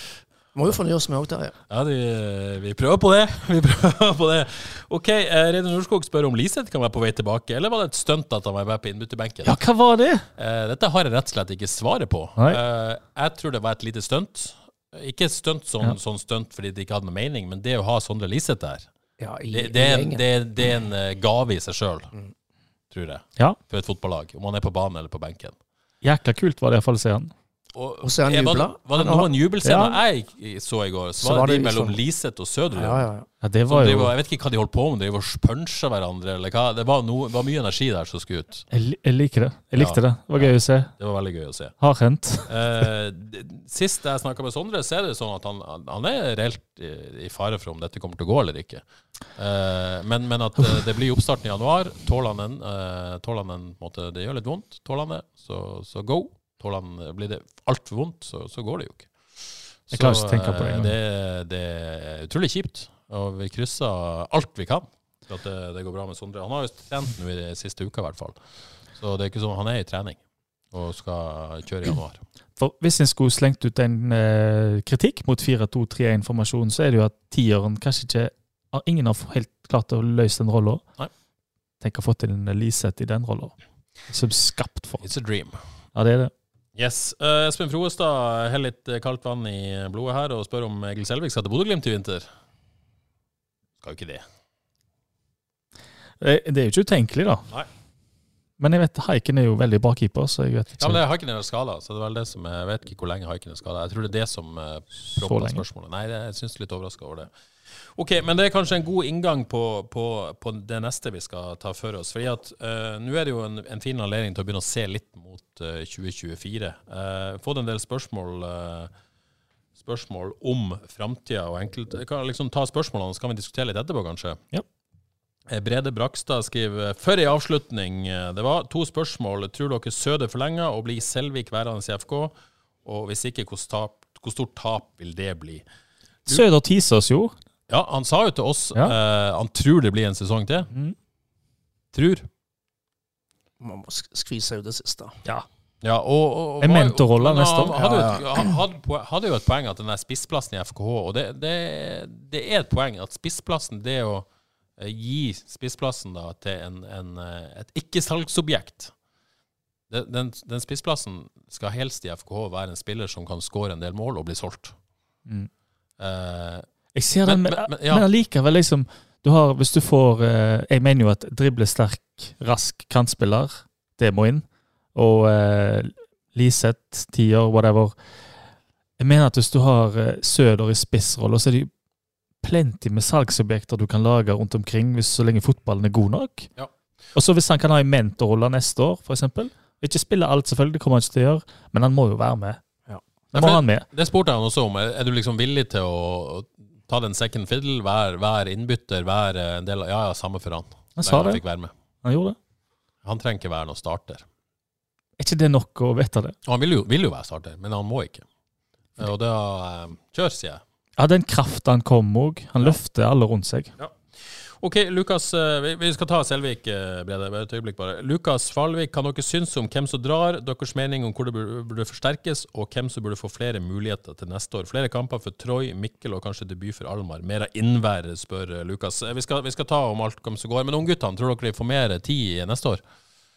Må jo fornye oss med også der, ja. Ja, de, vi prøver på det. Vi prøver på det. Ok, uh, Reidar Nordskog spør om Liseth kan være på vei tilbake, eller var det et stunt at han var med på innbytterbenken? Ja, hva var det? Uh, dette har jeg rett og slett ikke svaret på. Uh, jeg tror det var et lite stunt. Ikke et stunt sånn, ja. sånn stunt fordi det ikke hadde noe mening, men det å ha Sondre Liseth der, ja, i, det, det, er en, det, det er en gave i seg selv. Mm. Tror jeg, ja. For et fotballag, om han er på banen eller på benken. Jækla kult var det i hvert fall, sier han. Og, og så er han jubla. Var, var det noen jubelscener ja. jeg så i går? Så, så var det, det de mellom liksom... Liseth og Sødre. Ja, ja, ja. Ja, det var jo... var, jeg vet ikke hva de holdt på med, de var puncha hverandre, eller hva. Det var, no, var mye energi der som skulle ut. Jeg, jeg liker det. Jeg likte ja. det. Det var gøy å se. Det var veldig gøy å se. Har hendt. eh, sist jeg snakket med Sondre, så er det sånn at han, han er reelt i, i fare for om dette kommer til å gå eller ikke. Eh, men, men at uh, det blir oppstarten i januar, tålanden, uh, tålanden måtte, det gjør litt vondt, tålande, så, så go. Tålande, blir det alt for vondt, så, så går det jo ikke. Så, jeg klarer ikke å tenke på det. Det, det er utrolig kjipt, og vi krysser alt vi kan for at det, det går bra med Sondre. Han har jo trent nå i de siste uka i hvert fall, så det er ikke sånn, han er i trening og skal kjøre i januar. For hvis en skulle slengt ut en eh, kritikk mot fire to tre en-formasjonen, så er det jo at tieren kanskje ikke, ingen har helt klart å løse den rollen. Nei. Tenk å få til en Liseth i den rollen. Som skapt for. It's a dream. Ja, det er det. Yes. Uh, Espen Froestad heller litt kaldt vann i blodet her og spør om Egil Selvik skal til Bodø-Glimt i vinter. Skal jo ikke det. Det er jo ikke utenkelig da. Nei. Men jeg vet, Haiken er jo veldig bra keeper, så jeg vet ikke. Ja, men det er Haiken er skada, så det er vel det som, jeg vet ikke hvor lenge Haiken er skada. Jeg tror det er det som uh, propper spørsmålet. Nei, det, jeg synes litt overrasket over det. Ok, men det er kanskje en god inngang på, på, på det neste vi skal ta for oss. Fordi at uh, nå er det jo en, en fin anledning til å begynne å se litt mot uh, tjue tjuefire. Uh, fått en del spørsmål, uh, spørsmål om fremtiden og enkelt. Jeg kan liksom ta spørsmålene, så kan vi diskutere litt etterpå kanskje. Ja. Brede Brakstad skriver, før i avslutning, det var to spørsmål. Tror dere Søde forlenger og blir Selvik værende i F K? Og hvis ikke, hvor, tap, hvor stort tap vil det bli? Du, Søder teaser oss jo. Ja, han sa jo til oss, ja. uh, han tror det blir en sesong til. Mm. Tror. Man må skvise ut det siste. Ja. Ja, og, og, en mentorrolle neste år. Han hadde, ja, ja. Han hadde, hadde jo et poeng at den der spissplassen i F K H, og det, det, det er et poeng at spissplassen, det å gi spissplassen da til en, en, et ikke-salgsobjekt. Den, den spissplassen skal helst i F K H være en spiller som kan skåre en del mål og bli solgt. Mm. Uh, jeg ser den, men, men, men, ja. men allikevel liksom, du har, hvis du får, uh, jeg mener jo at driblesterk, rask kantspiller, det må inn, og uh, Liseth, tier, whatever. Jeg mener at hvis du har uh, Søder i spissrolle, så er det jo plenty med salgsobjekter du kan lage rundt omkring hvis så lenge fotballen er god nok. Ja. Og så hvis han kan ha en mentorrolle neste år, for eksempel. Ikke spille alt selvfølgelig, det kommer han ikke til å gjøre, men han må jo være med. Ja. Det må han med. Det spurte han også om. Er, er du liksom villig til å ta den second fiddle, være, være innbytter, være en del av, ja, ja, samme for han. Han sa han det. Fikk være med. Han gjorde det. Han trenger ikke være noen starter. Er ikke det nok å vite det? Og han vil jo, vil jo være starter, men han må ikke. Og da, kjør, sier jeg. Ja, den kraften han kom og han ja. løfter alle rundt seg. Ja. Ok, Lukas, vi skal ta Selvik, Brede, bare et øyeblikk bare. Lukas Falvik, kan dere synes om hvem som drar, deres mening om hvor det burde forsterkes, og hvem som burde få flere muligheter til neste år? Flere kamper for Troy, Mikkel og kanskje debut for Almar. Mer innvær, spør Lukas. Vi skal, vi skal ta om alt hvem som går, men ungguttene, tror dere de får mer tid neste år?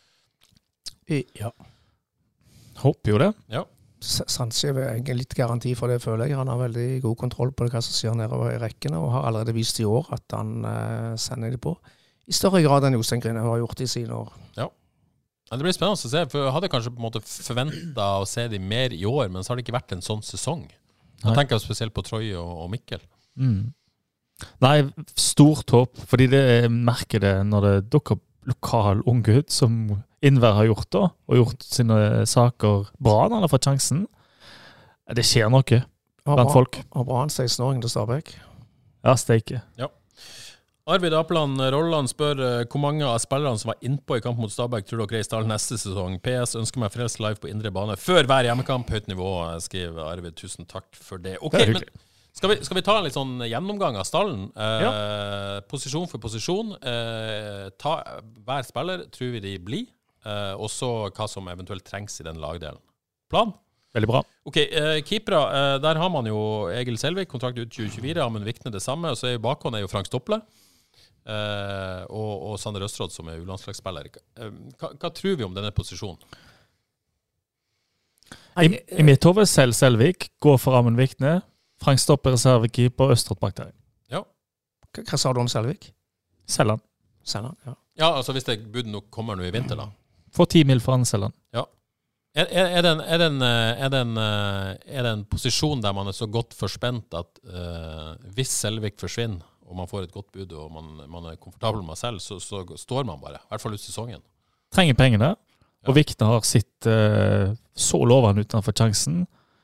Ja. Håper jo det. Ja. Sandskjev er litt garanti for det, føler jeg. Han har veldig god kontroll på det, hva som skjer nedover i rekkene, og har allerede vist i år at han uh, sender det på. I større grad enn Jostein Grine har gjort i sine år. Ja. Det blir spennende å se, for jeg hadde kanskje på en måte forventet å se dem mer i år, men så har det ikke vært en sånn sesong. Jeg tenker spesielt på Troy og, og Mikkel. Mm. Nei, stort håp, fordi det merker det når det dukker opp lokal unggutt som Innvær har gjort da, og gjort sine saker bra når han har fått sjansen. Det skjer noe blant folk. Og bra han seksten-åring til Stabæk. Ja, steike. Ja. Arvid Apeland Rolland spør hvor mange av spillerne som var innpå i kamp mot Stabæk tror dere er i stall neste sesong. P S ønsker meg frelst live på indre bane før hver hjemmekamp. Høyt nivå, skriver Arvid. Tusen takk for det. Ok, det men skal vi, skal vi ta en litt sånn gjennomgang av stallen? Eh, ja. Posisjon for posisjon. Eh, ta hver spiller, tror vi de blir. Eh, og så hva som eventuelt trengs i den lagdelen. Plan? Veldig bra. Ok, eh, keepere, eh, der har man jo Egil Selvik, kontrakt ut tjue tjuefire, Amund Vikne det samme, og så er jo bakhånd er jo Frank Stopple. Uh, og, og Sander Østrad som er U-landslagsspiller. Uh, hva, hva tror vi om denne posisjonen? I, i mitt hoved selv Selvik, går for Amund Vikne, Frank Stopper reservekeeper, Østrad bak der. Ja. Hva, hva sa du om Selvik? Selland. Selland, ja. Ja, altså hvis det bud nok kommer nå i vinter da. For ti mil for han Selland. Ja. Er, er, er, det en, er, det en, er, det en, er det en posisjon der man er så godt forspent at uh, hvis Selvik forsvinner, og man får et godt bud, og man, man er komfortabel med selv, så, så står man bare. I hvert fall ut sesongen. Trenger pengene, og ja. Vikne har sitt uh, så lovende utenfor sjansen.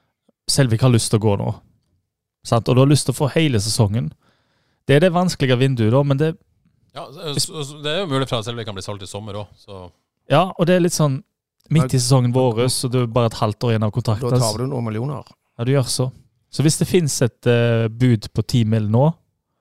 Selvik har lyst til å gå nå. Sant? Og du har lyst til å få hele sesongen. Det er det vanskelige vinduet da, men det... Ja, så, så det er jo mulig for at Selvik kan bli solgt i sommer også. Så. Ja, og det er litt sånn midt i sesongen vår, så det er bare et halvt år igjen av kontrakten. Da tar du noen millioner. Ja, du gjør så. Så hvis det finnes et uh, bud på ti mil nå,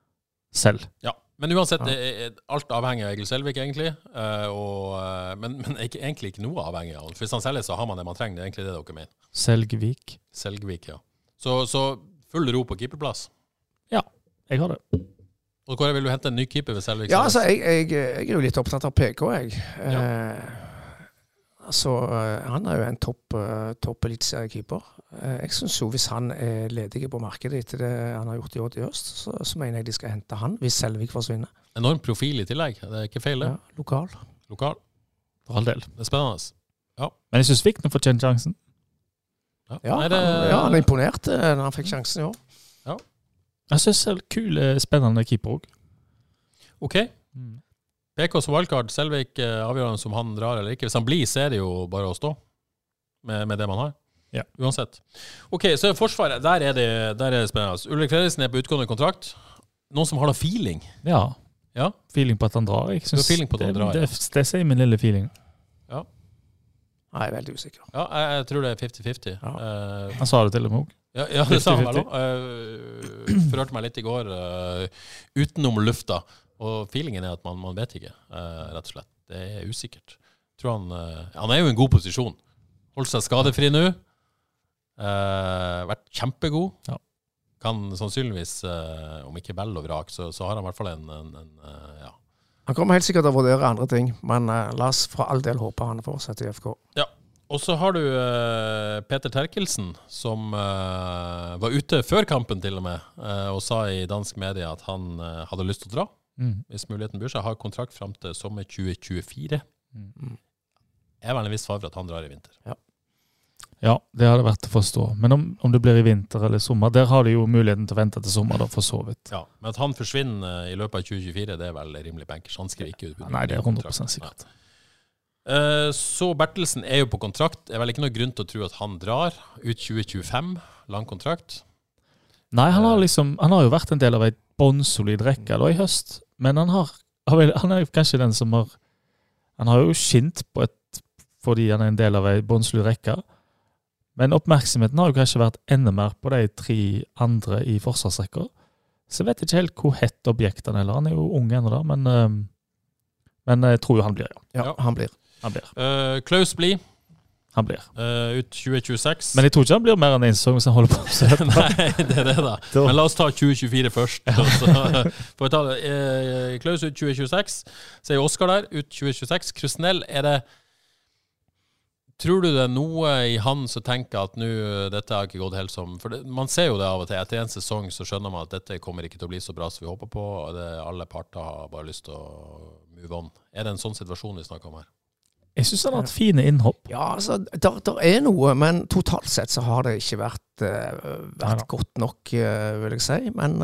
selv. Ja, men uansett, ja. er alt avhengig av Egil Selvik egentlig, uh, og, uh, men, men ikke, egentlig ikke noe avhengig av han. For hvis han selger, så har man det man trenger, det er egentlig det dere mener. Selgvik. Selgvik, ja. Så, så full ro på keeperplass? Ja, jeg har det. Og hvor vil du hente en ny keeper ved Selvik? Ja, altså, jeg, jeg, jeg er jo litt opptatt av P K, jeg. Ja. Eh, altså, han er jo en topp, topp eliteseriekeeper. Jeg synes jo hvis han er ledig på markedet etter det han har gjort i Odd i øst, så, så mener jeg de skal hente han hvis Selvik forsvinner. Enorm profil i tillegg, det er ikke feil det? Ja, lokal. Lokal. For all del. Det er spennende. Ja. Men jeg synes Vikne fortjent sjansen. Ja, ja, det... han, ja, han er imponert når han fikk sjansen i år. Ja. Jeg synes det er kule, spennende keeper også. Ok. Mm. P K's wildcard, Selvik avgjørende som han drar eller ikke. Hvis han blir, så er det jo bare å stå med, med det man har. Ja. Uansett. Ok, så Forsvaret, der er det, der er det spennende. Ulrik Fredriksen er på utgående kontrakt. Noen som har noe feeling? Ja. Ja. Feeling på at han drar. Jeg synes feeling på at han det, drar, det, ja. det, det sier min lille feeling. Ja. Nei, jeg er veldig usikker. Ja, jeg, jeg tror det er femti femti. Ja. Uh, han sa det til og med. Ja, ja, det sa han vel også. Uh, forhørte meg litt i går uh, utenom lufta. Og feelingen er at man, man vet ikke, uh, rett og slett. Det er usikkert. Tror han, uh, han er jo i en god posisjon. Holdt seg skadefri nå. Uh, vært kjempegod. Ja. Kan sannsynligvis, uh, om ikke vel og vrak, så, så har han i hvert fall en, en, en uh, ja. Han kommer helt sikkert til å vurdere andre ting, men uh, la oss for all del håpe han fortsetter i F K. Ja. Og så har du uh, Peter Terkelsen, som uh, var ute før kampen til og med, uh, og sa i dansk media at han uh, hadde lyst til å dra. Mm. Hvis muligheten byr seg, har kontrakt frem til sommer tjue tjuefire. Mm. Jeg er vel en viss far for at han drar i vinter. Ja, ja det hadde vært å forstå. Men om, om det blir i vinter eller sommer, der har de jo muligheten til å vente til sommer da, for så vidt. Ja, men at han forsvinner i løpet av tjue tjuefire, det er vel rimelig bankers. Han skriver ikke ut. Nei, det er hundre prosent sikkert. Ja. Så Bertelsen er jo på kontrakt. Det er vel ikke noe grunn til å tro at han drar ut tjue tjuefem, lang kontrakt. Nei, han har, liksom, han har jo vært en del av et båndsolid rekke da, i høst, men han, har, han er kanskje den som har han har jo skint på et fordi han er en del av en båndsolid rekke, men oppmerksomheten har jo kanskje vært enda mer på de tre andre i forsvarsrekker, så jeg vet ikke helt hvor hett objekt han er. Han er jo ung ennå da, men, men jeg tror jo han blir, ja. Ja, han blir. Han blir. Uh, Klaus blir. Han blir. Uh, ut tjue tjueseks. Men jeg tror ikke han blir mer enn en sesong hvis han holder på. Nei, det er det da. da. Men la oss ta tjue tjuefire først. Ja. Så, får vi ta det. Uh, Klaus ut tjue tjueseks. Så er Oskar der, ut tjue tjueseks. Krusnell, er det... Tror du det er noe i han som tenker at nå, dette har ikke gått helt som... For det, man ser jo det av og til. Etter en sesong så skjønner man at dette kommer ikke til å bli så bra som vi håper på. Og det, alle parter har bare lyst til å move on. Er det en sånn situasjon vi snakker om her? Jeg synes han har hatt fine innhopp. Ja, altså, der, der er noe, men totalt sett så har det ikke vært, uh, vært godt nok, uh, vil jeg si. Men uh,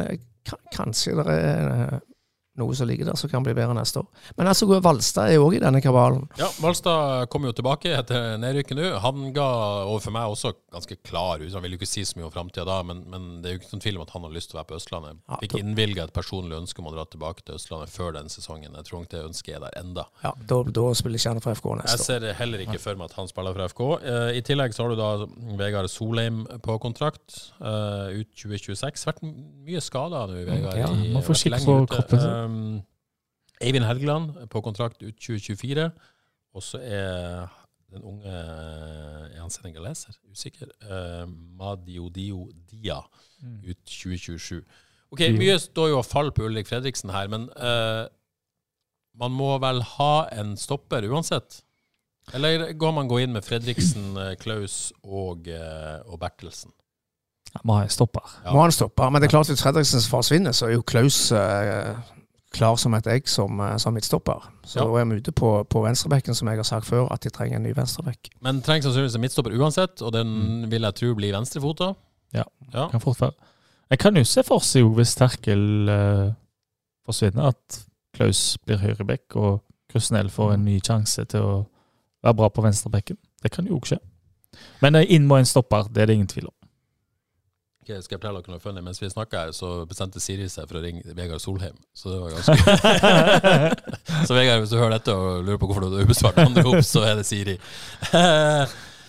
kanskje det er noe som ligger der som kan bli bedre neste år. Men altså, Valstad er jo også i denne kabalen. Ja, Valstad kommer jo tilbake etter nedrykket nå. Han ga overfor meg også ganske klar ut. Han vil jo ikke si så mye om fremtiden da, men, men det er jo ikke noen tvil om at han har lyst til å være på Østlandet. Ja, fikk innvilget et personlig ønske om å dra tilbake til Østlandet før den sesongen. Jeg tror ikke det ønsket er der enda. Ja, da, da spiller ikke han for F K neste år. Jeg ser heller ikke for meg at han spiller for F K. Uh, I tillegg så har du da Vegard Solheim på kontrakt uh, ut tjue tjueseks. Vært mye skadet nå, Vegard. Ja, man får skikk på kroppen. Um, Eivind Helgeland på kontrakt ut tjue tjuefire, og så er den unge, er han senegaleser? Usikker. Uh, Madiodio Dia ut tjue tjuesju. Ok, mye står jo å falle på Ulrik Fredriksen her, men uh, man må vel ha en stopper uansett? Eller går man gå inn med Fredriksen, Klaus og, uh, og Bertelsen? Ja, må ha en stopper. Ja. Må ha en stopper, men det er klart at hvis Fredriksen forsvinner, så er jo Klaus... Uh, klar som et egg som, som midtstopper. Så ja. Er vi ute på, på venstrebekken, som jeg har sagt før, at de trenger en ny venstrebekk. Men trenger sannsynligvis en midtstopper uansett, og den mm. vil jeg tro blir venstrefota. Ja, ja. Kan fort være. Jeg kan jo se for seg jo, hvis Terkel uh, forsvinner, at Klaus blir høyrebekk, og Krusnell får en ny sjanse til å være bra på venstrebekken. Det kan jo også skje. Men uh, inn må en stopper, det er det ingen tvil om. Okay, skal jeg prøve å kunne funne? Mens vi snakket her, så bestemte Siri seg for å ringe Vegard Solheim. Så det var ganske... så Vegard, hvis du hører dette og lurer på hvorfor du har ubesvart andre opp, så er det Siri. uh,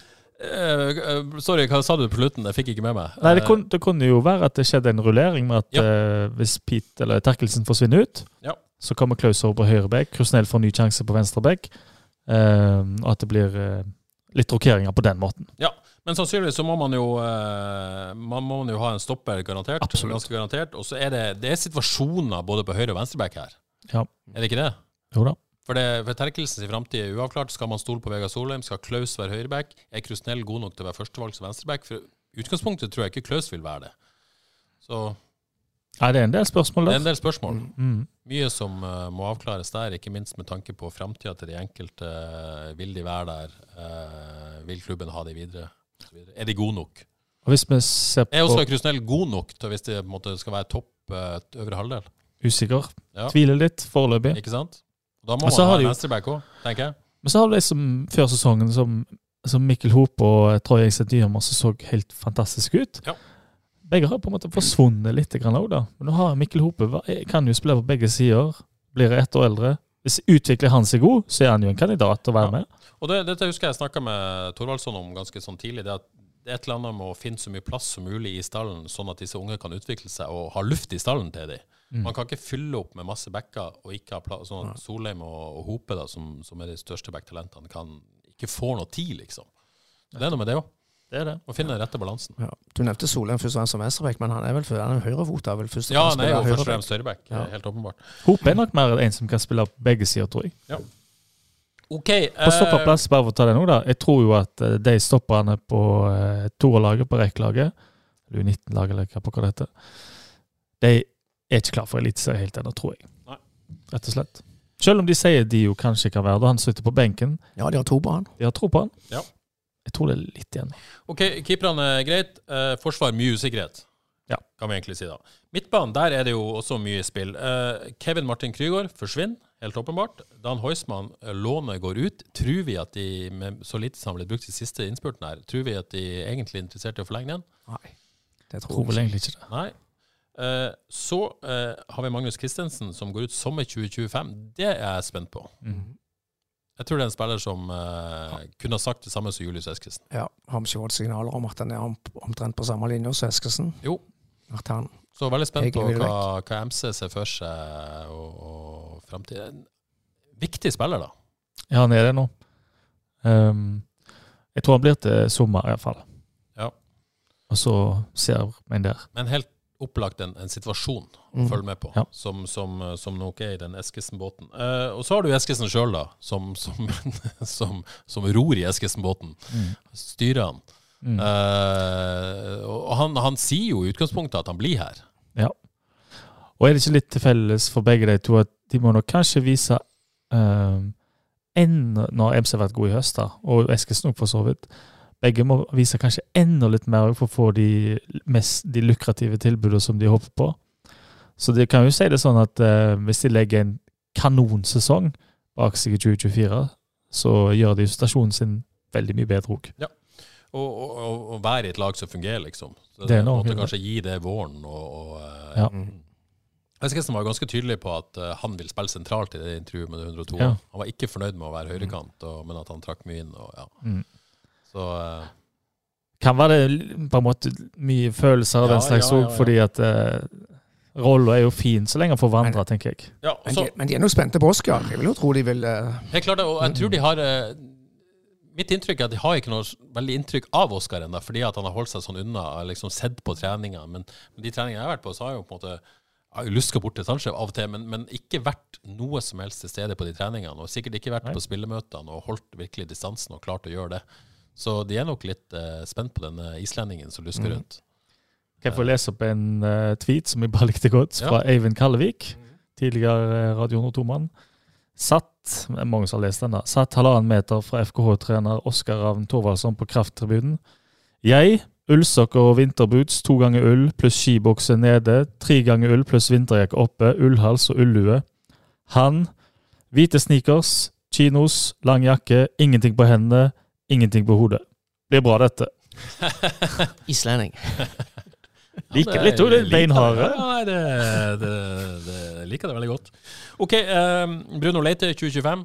uh, sorry, hva sa du på slutten? Jeg fikk ikke med meg. Nei, det, kun, det kunne jo være at det skjedde en rullering med at ja. uh, hvis Pete eller Terkelsen forsvinner ut, ja. Så kommer Klaus over på høyrebekk, Krusnell får ny sjanse på venstrebekk, uh, og at det blir uh, litt rokeringer på den måten. Ja. Men sannsynligvis så må man jo eh, man må jo ha en stopper garantert. Absolutt. Ganske garantert. Og så er det, det er situasjoner både på høyre og venstreback her. Ja. Er det ikke det? Jo da. For, det, for Terkelsens i fremtid er uavklart. Skal man stole på Vegard Solheim? Skal Klaus være høyreback? Er Krusnell god nok til å være førstevalgs venstreback? For utgangspunktet tror jeg ikke Klaus vil være det. Så... Nei, det er en del spørsmål der. Det er en del spørsmål. Mm. Mye som uh, må avklares der, ikke minst med tanke på fremtiden til de enkelte. Uh, vil de være der? Uh, vil klubben ha de videre? Er de gode nok? Og hvis vi ser på... Er også Krusnell god nok til hvis det måte, skal være topp uh, øvre halvdel? Usikker. Ja. Tviler litt, foreløpig. Ikke sant? Da må man ha en venstreback også, tenker jeg. Men så har du det som før sesongen, som, som Mikkel Hoop og Troy Engstedt Nyhammer, som så helt fantastisk ut. Ja. Begge har på en måte forsvunnet litt grann også, da. Men nå har Mikkel Hoop, kan jo spille på begge sider, blir ett år eldre. Hvis utvikler han seg god, så er han jo en kandidat til å være ja. Med. Og det, dette husker jeg snakket med Thorvaldsson om ganske sånn tidlig, det at det er et eller annet med å finne så mye plass som mulig i stallen, sånn at disse unge kan utvikle seg og ha luft i stallen til dem. Mm. Man kan ikke fylle opp med masse backer og ikke ha plass, sånn at Solheim og, og Hope, da, som, som er de største backtalentene, kan ikke få noe tid, liksom. Så det er noe med det også. Det er det. Å finne den rette balansen. Ja. Du nevnte Solheim først og fremst som venstreback, men han er vel for, han er høyrefota, vel først og fremst. Ja, han er jo først og fremst høyreback, ja. Helt åpenbart. Hope er nok mer en som kan spille på begge sider, tror jeg. Ja. Okay, på stopperplass, bare for å ta det nå da, jeg tror jo at de stopperne på uh, Tore-laget, på Rekk-laget, eller U nitten-laget, eller hva på hva det heter, de er ikke klar for eliteserie helt ennå, tror jeg. Nei. Rett og slett. Selv om de sier de jo kanskje kan være, da han sitter på benken. Ja, de har tro på han. De har tro på han. Ja. Jeg tror det er litt igjen. Ok, keeperne er greit. Uh, forsvar, mye usikkerhet. Ja. Kan vi egentlig si da. Midtbanen, der er det jo også mye spill. Uh, Kevin Martin Krygård forsvinner, helt åpenbart. Dan Heusmann, uh, lånet går ut. Tror vi at de, med så lite som har blitt brukt i siste innspurten her, tror vi at de egentlig er interessert i å forlenge den? Nei, det tror, tror vel egentlig ikke det. Nei. Uh, så uh, har vi Magnus Christensen som går ut sommer tjue tjuefem. Det er jeg spent på. Mhm. Jeg tror det er en spiller som uh, kunne ha sagt det samme som Julius Eskesen. Ja, har vi ikke fått signaler om at han er omtrent på samme linje som Eskesen? Jo. At han så veldig spent på hva, hva M C ser for seg og, og fremtiden. Viktig spiller da. Ja, han er det nå. Um, jeg tror han blir til sommer i hvert fall. Ja. Og så ser vi der. Men helt opplagt en, en situasjon å mm. følge med på, ja. som, som, som nok er i den Eskesen-båten. Uh, og så har du Eskesen selv da, som, som, som, som ror i Eskesen-båten. Mm. Styrer han. Mm. Uh, og han, han sier jo i utgangspunktet at han blir her. Ja. Og er det ikke litt til felles for begge de to at de må nok kanskje vise uh, enda, når M C har vært god i høst da, og Eskesen nok for så vidt, begge må vise kanskje enda litt mer for å få de, mest, de lukrative tilbudene som de håper på. Så de kan jo si det sånn at uh, hvis de legger en kanonsesong bak seg i tjue tjuefire, så gjør de stasjonen sin veldig mye bedre også. Ja, og, og, og være i et lag som fungerer, liksom. Så det, det måtte kanskje gi det våren. Og, og, uh, ja. Eskesen var ganske tydelig på at uh, han vil spille sentralt i det intervjuet med det hundre og to. Ja. Han var ikke fornøyd med å være høyrekant, og, men at han trakk mye inn. Og, ja. mm. Så... Uh, kan være det på en måte mye følelser av ja, den slags ja, ja, også, ja. fordi at uh, rollen er jo fin så lenge han får vandre, men, tenker jeg. Ja, men, så, de, men de er nok spente på Oscar. Jeg vil jo tro de vil... Uh... Helt klart, og jeg tror de har... Uh, mitt inntrykk er at de har ikke noe veldig inntrykk av Oscar enda, fordi at han har holdt seg sånn unna, liksom sett på treninger, men, men de treningene jeg har vært på, så har jeg jo på en måte jeg har jo lyst til å bort til Sanchez av og til, men, men ikke vært noe som helst til stede på de treningene, og sikkert ikke vært Nei. På spillemøtene og holdt virkelig distansen og klart å gjøre det. Så de er nok litt uh, spent på denne islendingen som lusker rundt. Mm. Kan jeg få lese opp en uh, tweet som jeg bare likte godt, fra ja. Eivind Kallevik, tidligere uh, Radio Nord-to-mann. Satt, mange som har lest den da, satt halvannen meter fra F K H-trener Oskar Ravn Thorvaldsson på krafttribunen. Jeg, ullsokker og vinterboots, to ganger ull, pluss skibokse nede, tre ganger ull, pluss vinterjakke oppe, ullhals og ullue. Han, hvite sneakers, chinos, lang jakke, ingenting på hendene, ingenting på hodet. Det er bra dette. Islending. Liker litt det beinharde. Ja, det, det, det, det liker det veldig godt. Ok, um, Bruno Leite, tjue tjuefem.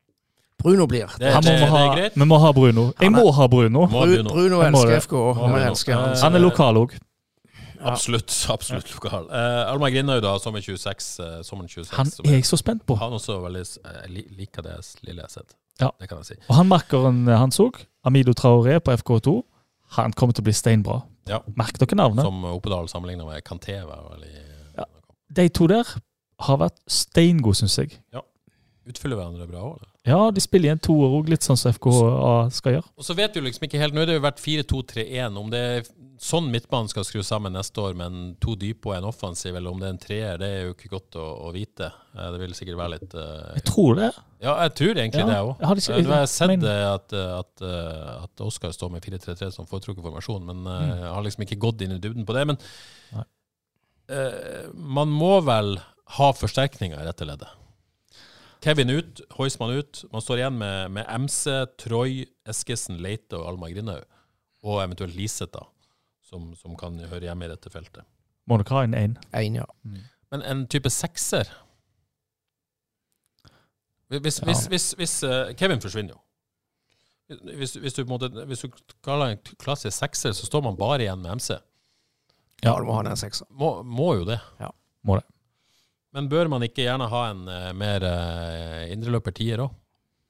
Bruno blir. Det, Han må det, ha, det er greit. Vi må ha Bruno. Jeg må ha Bruno. Må ha Bruno. Bruno elsker F K, og vi elsker han. Han er lokal også. Ja. Absolutt, absolutt lokal. Uh, Almar Grindhaug da, sommer tjueseks. Uh, sommer tjueseks Han er jeg så spent på. Han også veldig, uh, liker det lille jeg har sett. Ja. Det kan jeg si. Og han markeren han så, Amido Traoré på F K to, han kommer til å bli steinbra. Ja. Merk dere navnet? Som Oppedal sammenlignet med Kanté. Ja. De to der har vært steingode, synes jeg. Ja. Utfyller hverandre bra også. Ja, de spiller i en toer også, litt sånn som F K A skal gjøre. Og så vet du liksom ikke helt, nå er det jo vært fire to tre én, om det er sånn midtbanen skal skru sammen neste år, men to dype og en offensiv, eller om det er en treer, det er jo ikke godt å, å vite. Det vil sikkert være litt... Uh, jeg tror det. Ja, jeg tror egentlig ja, det også. Du har sett men... at, at, at Oskar står med fire tre tre som foretrukket formasjon, men uh, mm. har liksom ikke gått inn i dybden på det. Men uh, man må vel ha forsterkninger i dette leddet. Kevin ut, Heusmann ut. Man står igjen med, med M C, Troy, Eskesen, Leite og Almar Grindhaug. Og eventuelt Liseth da, som, som kan høre hjemme i dette feltet. Må du ha en en? En, ja. Mm. Men en type sekser? Hvis, ja. hvis, hvis, hvis uh, Kevin forsvinner jo. Hvis, hvis, du, måte, hvis du kaller en klasse sekser, så står man bare igjen med M C. Ja, du må ha den sekser. Må, må jo det. Ja, må det. Men bør man ikke gjerne ha en uh, mer uh, indreløper tier også?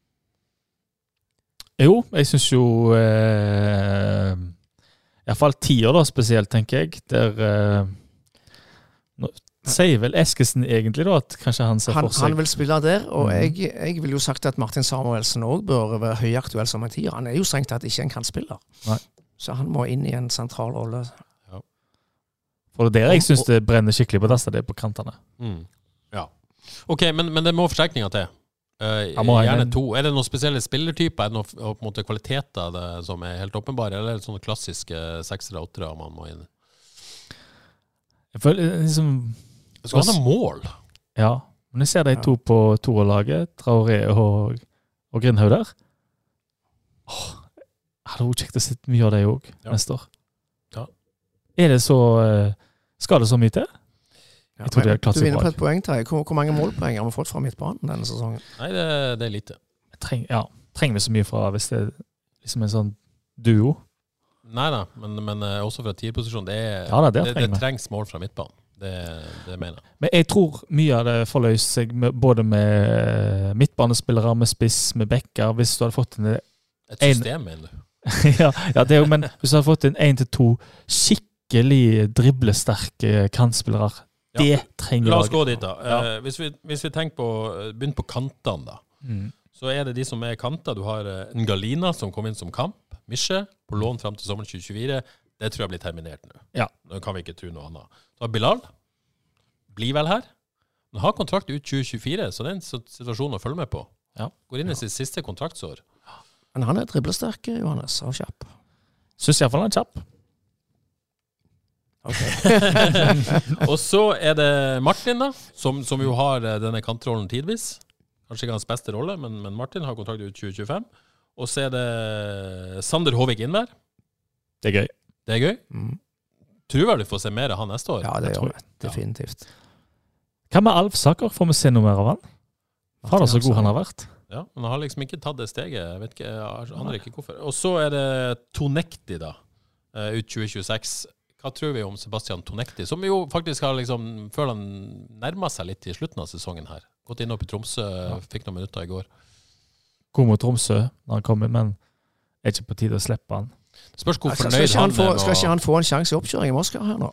Jo, jeg synes jo eh, i hvert fall tier da spesielt, tenker jeg. Der eh, nå sier vel Eskesen egentlig da, at kanskje han ser han, for seg. Han vil spille der, og mm. jeg, jeg vil jo sagt at Martin Samuelsen også bør være høyaktuell som en tier. Han er jo strengt tatt ikke en kantspiller. Nei. Så han må inn i en sentral rolle. Ja. For det er der jeg synes det brenner skikkelig på dasta, det er på kantene. Mm. Ja. Ok, men, men det må forsterkninger til. Uh, gjerne to. Er det noen spesielle spillertyper? Er det noen på en måte kvaliteter det, som er helt åpenbare? Eller er det sånne klassiske seksere og åttere man må inn? Jeg føler liksom... Det skal ha noen mål. Ja, men jeg ser de to på toerlaget, Traoré og, og Grindhaug der. Åh, jeg hadde jo kjekt å se mye av det også ja. Neste år. Ja. Er det så... Skal det så mye til? Ja, jeg tror det er klart du vinner på et poeng, Terje. Hvor, hvor mange målpoeng har vi fått fra midtbanen denne sesongen? Nei, det, det er lite. Treng, ja, trenger vi så mye fra hvis det er liksom en sånn duo? Nei da, men, men også fra tierposisjon. Det, er, ja, da, det, det, det trengs mål fra midtbanen. Det, det mener jeg. Men jeg tror mye av det forløser seg med, både med midtbanespillere, med spiss, med bekker. Hvis du hadde fått en... Et system, en, mener du? ja, ja, det er jo, men hvis du hadde fått en en til to skikkelig driblesterke kantspillere, ja. Det trenger La oss gå dit da. Ja. Uh, hvis, vi, hvis vi tenker på, begynner på kantene da, mm. så er det de som er kanter. Du har uh, Ngalina som kom inn som kamp, Mische, på lån frem til sommeren tjue tjuefire. Det tror jeg blir terminert nå. Ja. Nå kan vi ikke tro noe annet. Så har Bilal, blir vel her. Han har kontrakt ut tjue tjuefire, så det er en situasjon å følge med på. Ja. Går inn i ja. sitt siste kontraktsår. Men han er driblesterk, Johannes, og kjapp. Synes i hvert fall han er kjapp. Okay. Og så er det Martin da, som, som jo har denne kantrollen tidvis. Kanskje ikke hans beste rolle, men, men Martin har kontrakt ut tjue tjuefem. Og så er det Sander Håvik Innvær. Det er gøy. Det er gøy. Mm. Tror vel vi får se mer av han neste år. Ja, det gjør vi. Definitivt. Hva med Alfsaker? Får vi se noe mer av han? Fader så god han har vært. Ja, men han har liksom ikke tatt det steget. Jeg vet ikke, jeg aner ikke hvorfor. Og så er det Tonekti da, ut tjue tjueseks. Hva tror vi om Sebastian Tonekti? Som jo faktisk har liksom, føler han nærmet seg litt i slutten av sesongen her. Gått inn opp i Tromsø, ja. Fikk noen minutter i går. God mot Tromsø når han kommer, men er ikke på tide å slippe han. Spørs hvor altså, fornøyd han, han få, er. Skal ikke han få en sjanse i oppkjøring i Moskva her nå?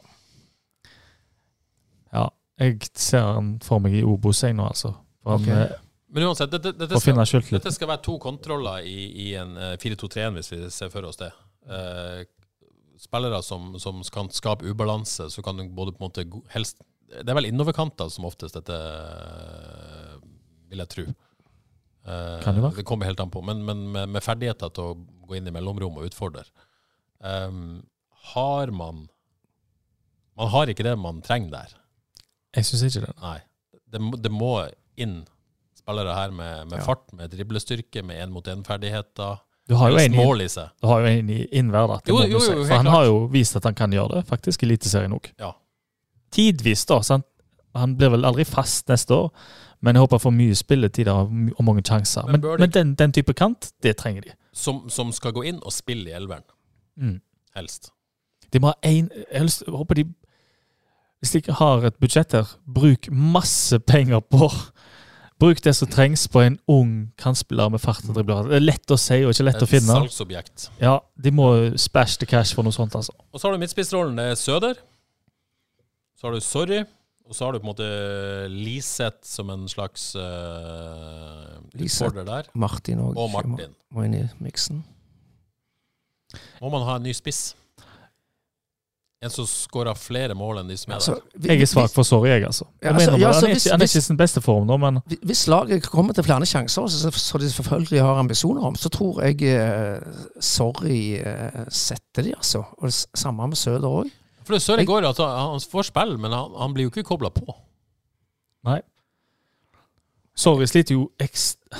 Ja, jeg ser han for meg i Obos jeg nå, altså. For okay. han... Men uansett, dette, dette, skal, dette skal være to kontroller i, i en uh, fire to tre en hvis vi ser for oss det. Uh, spillere som, som kan skape ubalanse, så kan du både på en måte helst... Det er vel innoverkanter som oftest dette, uh, vil jeg tro. Uh, kan det være? Det kommer helt an på, men, men med, med ferdigheter til å gå inn i mellomrom og utfordre. Um, har man... Man har ikke det man trenger der. Jeg synes ikke det. Nei, det, det må inn spillere her med, med ja. Fart, med driblestyrke, med en-mot-en-ferdigheter. Du har jo en mål i seg. Du har jo en i innverda. Jo, jo, jo, for han klart. Har jo vist at han kan gjøre det, faktisk, i eliteserien nok. Ja. Tidvis da, sant? Han blir vel aldri fast neste år, men jeg håper for mye spilletid og mange sjanser. Men, men, men den, den type kant, det trenger de. Som, som skal gå inn og spille i elveren. Mm. Helst. De må ha en, jeg håper de, hvis de ikke har et budsjett her, bruk masse penger på Bruk det som trengs på en ung kantspiller med fart og dribler. Det er lett å si og ikke lett å finne. Et salgsobjekt. Ja, de må splash the cash for noe sånt, altså. Og så har du midtspissrollen, det er Søder. Så har du Sorry. Og så har du på en måte Liseth som en slags uh, utfordrer der. Martin og, og Martin. Må inn i mixen. Må man ha en ny spiss? En som skårer flere mål enn de som er altså, der. Vi, jeg er svak for Sorry, jeg, altså. Jeg ja, altså mener, ja, han, er hvis, ikke, han er ikke i sin beste form nå, men... Hvis laget kommer til flere sjanser, så, så de selvfølgelig har ambisjoner om, så tror jeg uh, Sorry uh, setter de, altså. Og det samme med Søder også. For det Søder går at han får spill, men han, han blir jo ikke koblet på. Nei. Sorry sliter jo ekst...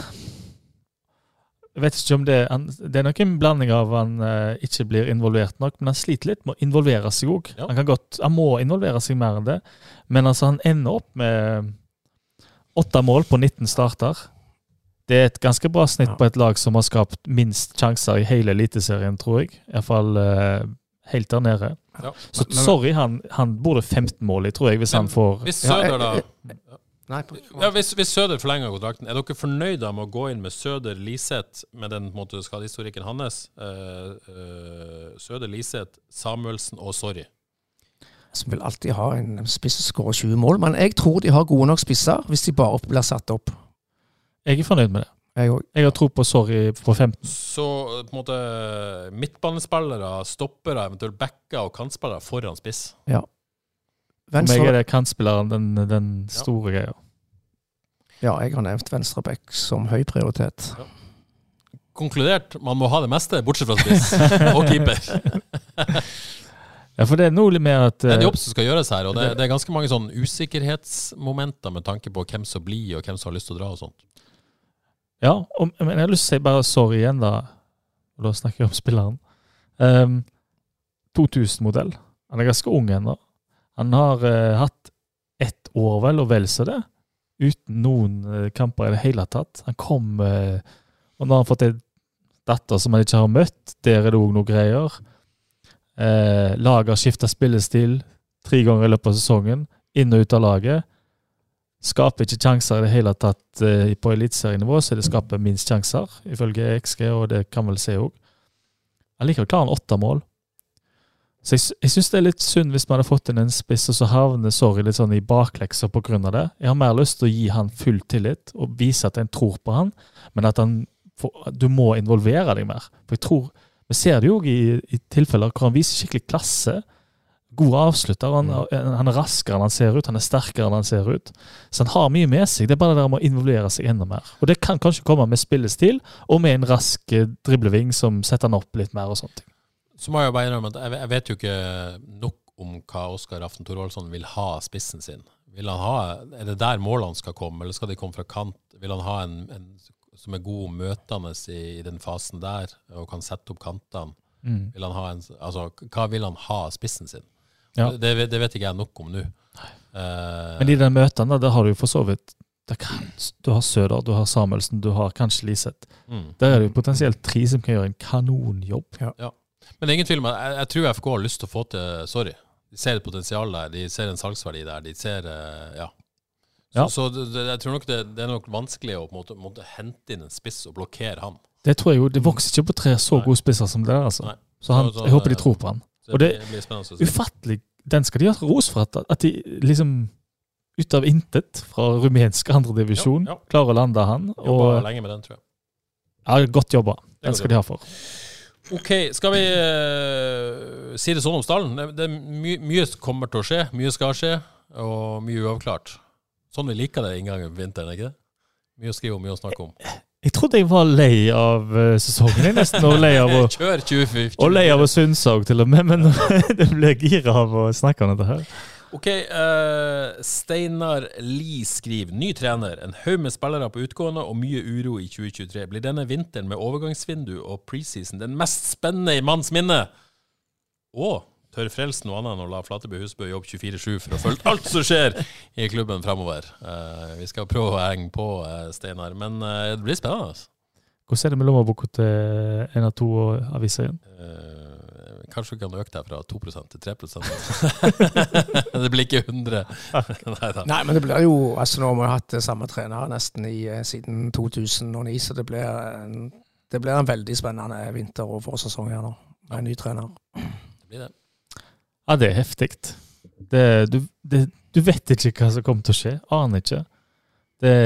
Jeg vet ikke om det han, det er nok en blanding av han uh, ikke blir involvert nok, men han sliter litt med å involvere seg også. Ja. Han, kan godt, han må involvere seg mer enn det, men altså han ender opp med åtte mål på nitten starter. Det er et ganske bra snitt ja. På et lag som har skapt minst sjanser i hele eliteserien, tror jeg. I hvert fall uh, helt der nede. Ja. Så men, sorry, han, han borde femten mål i, tror jeg, hvis han får... Hvis Søder da... Nei, ja, hvis, hvis Søder forlenger kontrakten, er dere fornøyde med å gå inn med Søder, Liseth, med den på en måte, skadehistorikken hans? Uh, uh, Søder, Liseth, Samuelsen og Sorry. Som vil alltid ha en spiss som skårer tjue mål, men jeg tror de har gode nok spisser hvis de bare blir satt opp. Jeg er fornøyd med det. Jeg, jeg har tro på Sorry på femten. Så på en måte midtbanespillere, stoppere, eventuelt backer og kantspillere foran spiss? Ja. Venstre... For meg er det kantspilleren den, den store ja. Greia. Ja, jeg har nevnt venstreback som høy prioritet. Ja. Konkludert, man må ha det meste, bortsett fra spiss og keeper. Ja, for det er noe mer at... Det er en jobb som skal gjøres her, og det, det er ganske mange sånn usikkerhetsmomenter med tanke på hvem som blir, og hvem som har lyst til å dra og sånt. Ja, og, men jeg har lyst til å si bare sorry igjen da, og da snakker jeg om spilleren. Um, to tusen-modell. Han er ganske ung ennå. Han har uh, hatt ett år vel, og vel så det, uten noen uh, kamper i det hele tatt. Han kom, uh, og nå har han fått en datter som han ikke har møtt, der er det også noen greier. Uh, lager skifter spillestil tre ganger i løpet av sesongen, inn og ut av laget. Skaper ikke sjanser i det hele tatt uh, på eliteserienivå, så det skaper minst sjanser, ifølge X G, og det kan vel se også. Han liker å klare en åtte mål. Så jeg, jeg synes det er litt synd hvis man hadde fått inn en spiss, og så havner Sorry litt sånn i baklekser på grunn av det. Jeg har mer lyst til å gi han full tillit, og vise at en tror på han, men at han får, du må involvere deg mer. For jeg tror, vi ser det jo i, i tilfeller hvor han viser skikkelig klasse, god avslutter, han, han er raskere enn han ser ut, han er sterkere enn han ser ut. Så han har mye med seg, det er bare det der med å involvere seg enda mer. Og det kan kanskje komme med spillestil, og med en rask dribleving som setter han opp litt mer og sånne ting. Så må jeg jo bare innrømme at jeg vet jo ikke nok om hva Oskar Raften Thorvaldsson vil ha spissen sin. Vil han ha, er det der målene skal komme, eller skal de komme fra kant? Vil han ha en, en som er god møtende i, i den fasen der, og kan sette opp kantene? Mm. Vil han ha en, altså, hva vil han ha spissen sin? Ja. Det, det vet ikke jeg nok om nå. Uh, Men i den møtene, der har du jo for så vidt, kan, du har Søder, du har Samuelsen, du har kanskje Liseth. Mm. Der er det jo potensielt tre som kan gjøre en kanonjobb. Ja. Ja. Men det er ingen tvil om at jeg, jeg tror F K har lyst til å få til, sorry, de ser et potensial der, de ser en salgsverdi der, de ser, uh, ja. Så, ja. så det, det, jeg tror nok det, det er nok vanskelig å på en måte, måtte hente inn en spiss og blokkere han. Det tror jeg jo, det vokser ikke på tre så Nei. Gode spisser som det der, altså. Nei. Så, han, så, så jeg håper de tror på han. Og det er ufattelig, den skal de ha ros for, at, at de liksom ut av intet fra rumensk andre divisjon, ja, ja. Klarer å lande han. Jobba lenge med den, tror jeg. Ja, godt jobba. Den skal de ha for. Ok, skal vi uh, si det sånn om stallen? Det, det my, mye kommer til å skje, mye skal skje, og mye uavklart. Sånn vi liker det en gang i vinteren, ikke det? Mye å skrive om, mye å snakke om. Jeg trodde jeg var lei av uh, sesongen, jeg nesten, og lei av å, Kjør tjue, og lei av å synse også til og med, men det ble gira av å snakke om dette her. Ok, uh, Steinar Lie skriver, ny trener, en haug med spillere på utgående og mye uro i tjue tjuetre. Blir denne vinteren med overgangsvindu og preseason den mest spennende i manns minne? Og tør frelsen noe annet enn å la Flateby Husbø jobbe tjuefire sju for å følge alt som skjer i klubben fremover. Uh, vi skal prøve å henge på, uh, Steinar, men uh, det blir spennende. Altså. Hvordan er det med lommeboka til en av to aviser igjen? Uh, Kanskje vi kan øke det fra to prosent til tre prosent. Det blir ikke hundre. Neida. Nei, men det blir jo, altså nå har vi hatt samme trener nesten i, siden to tusen og ni, så det blir, en, det blir en veldig spennende vinter- og forsesong her nå, med en ny trener. Det blir det. Ja, det er heftigt. Det, du, det, du vet ikke hva som kommer til å skje, aner ikke. Det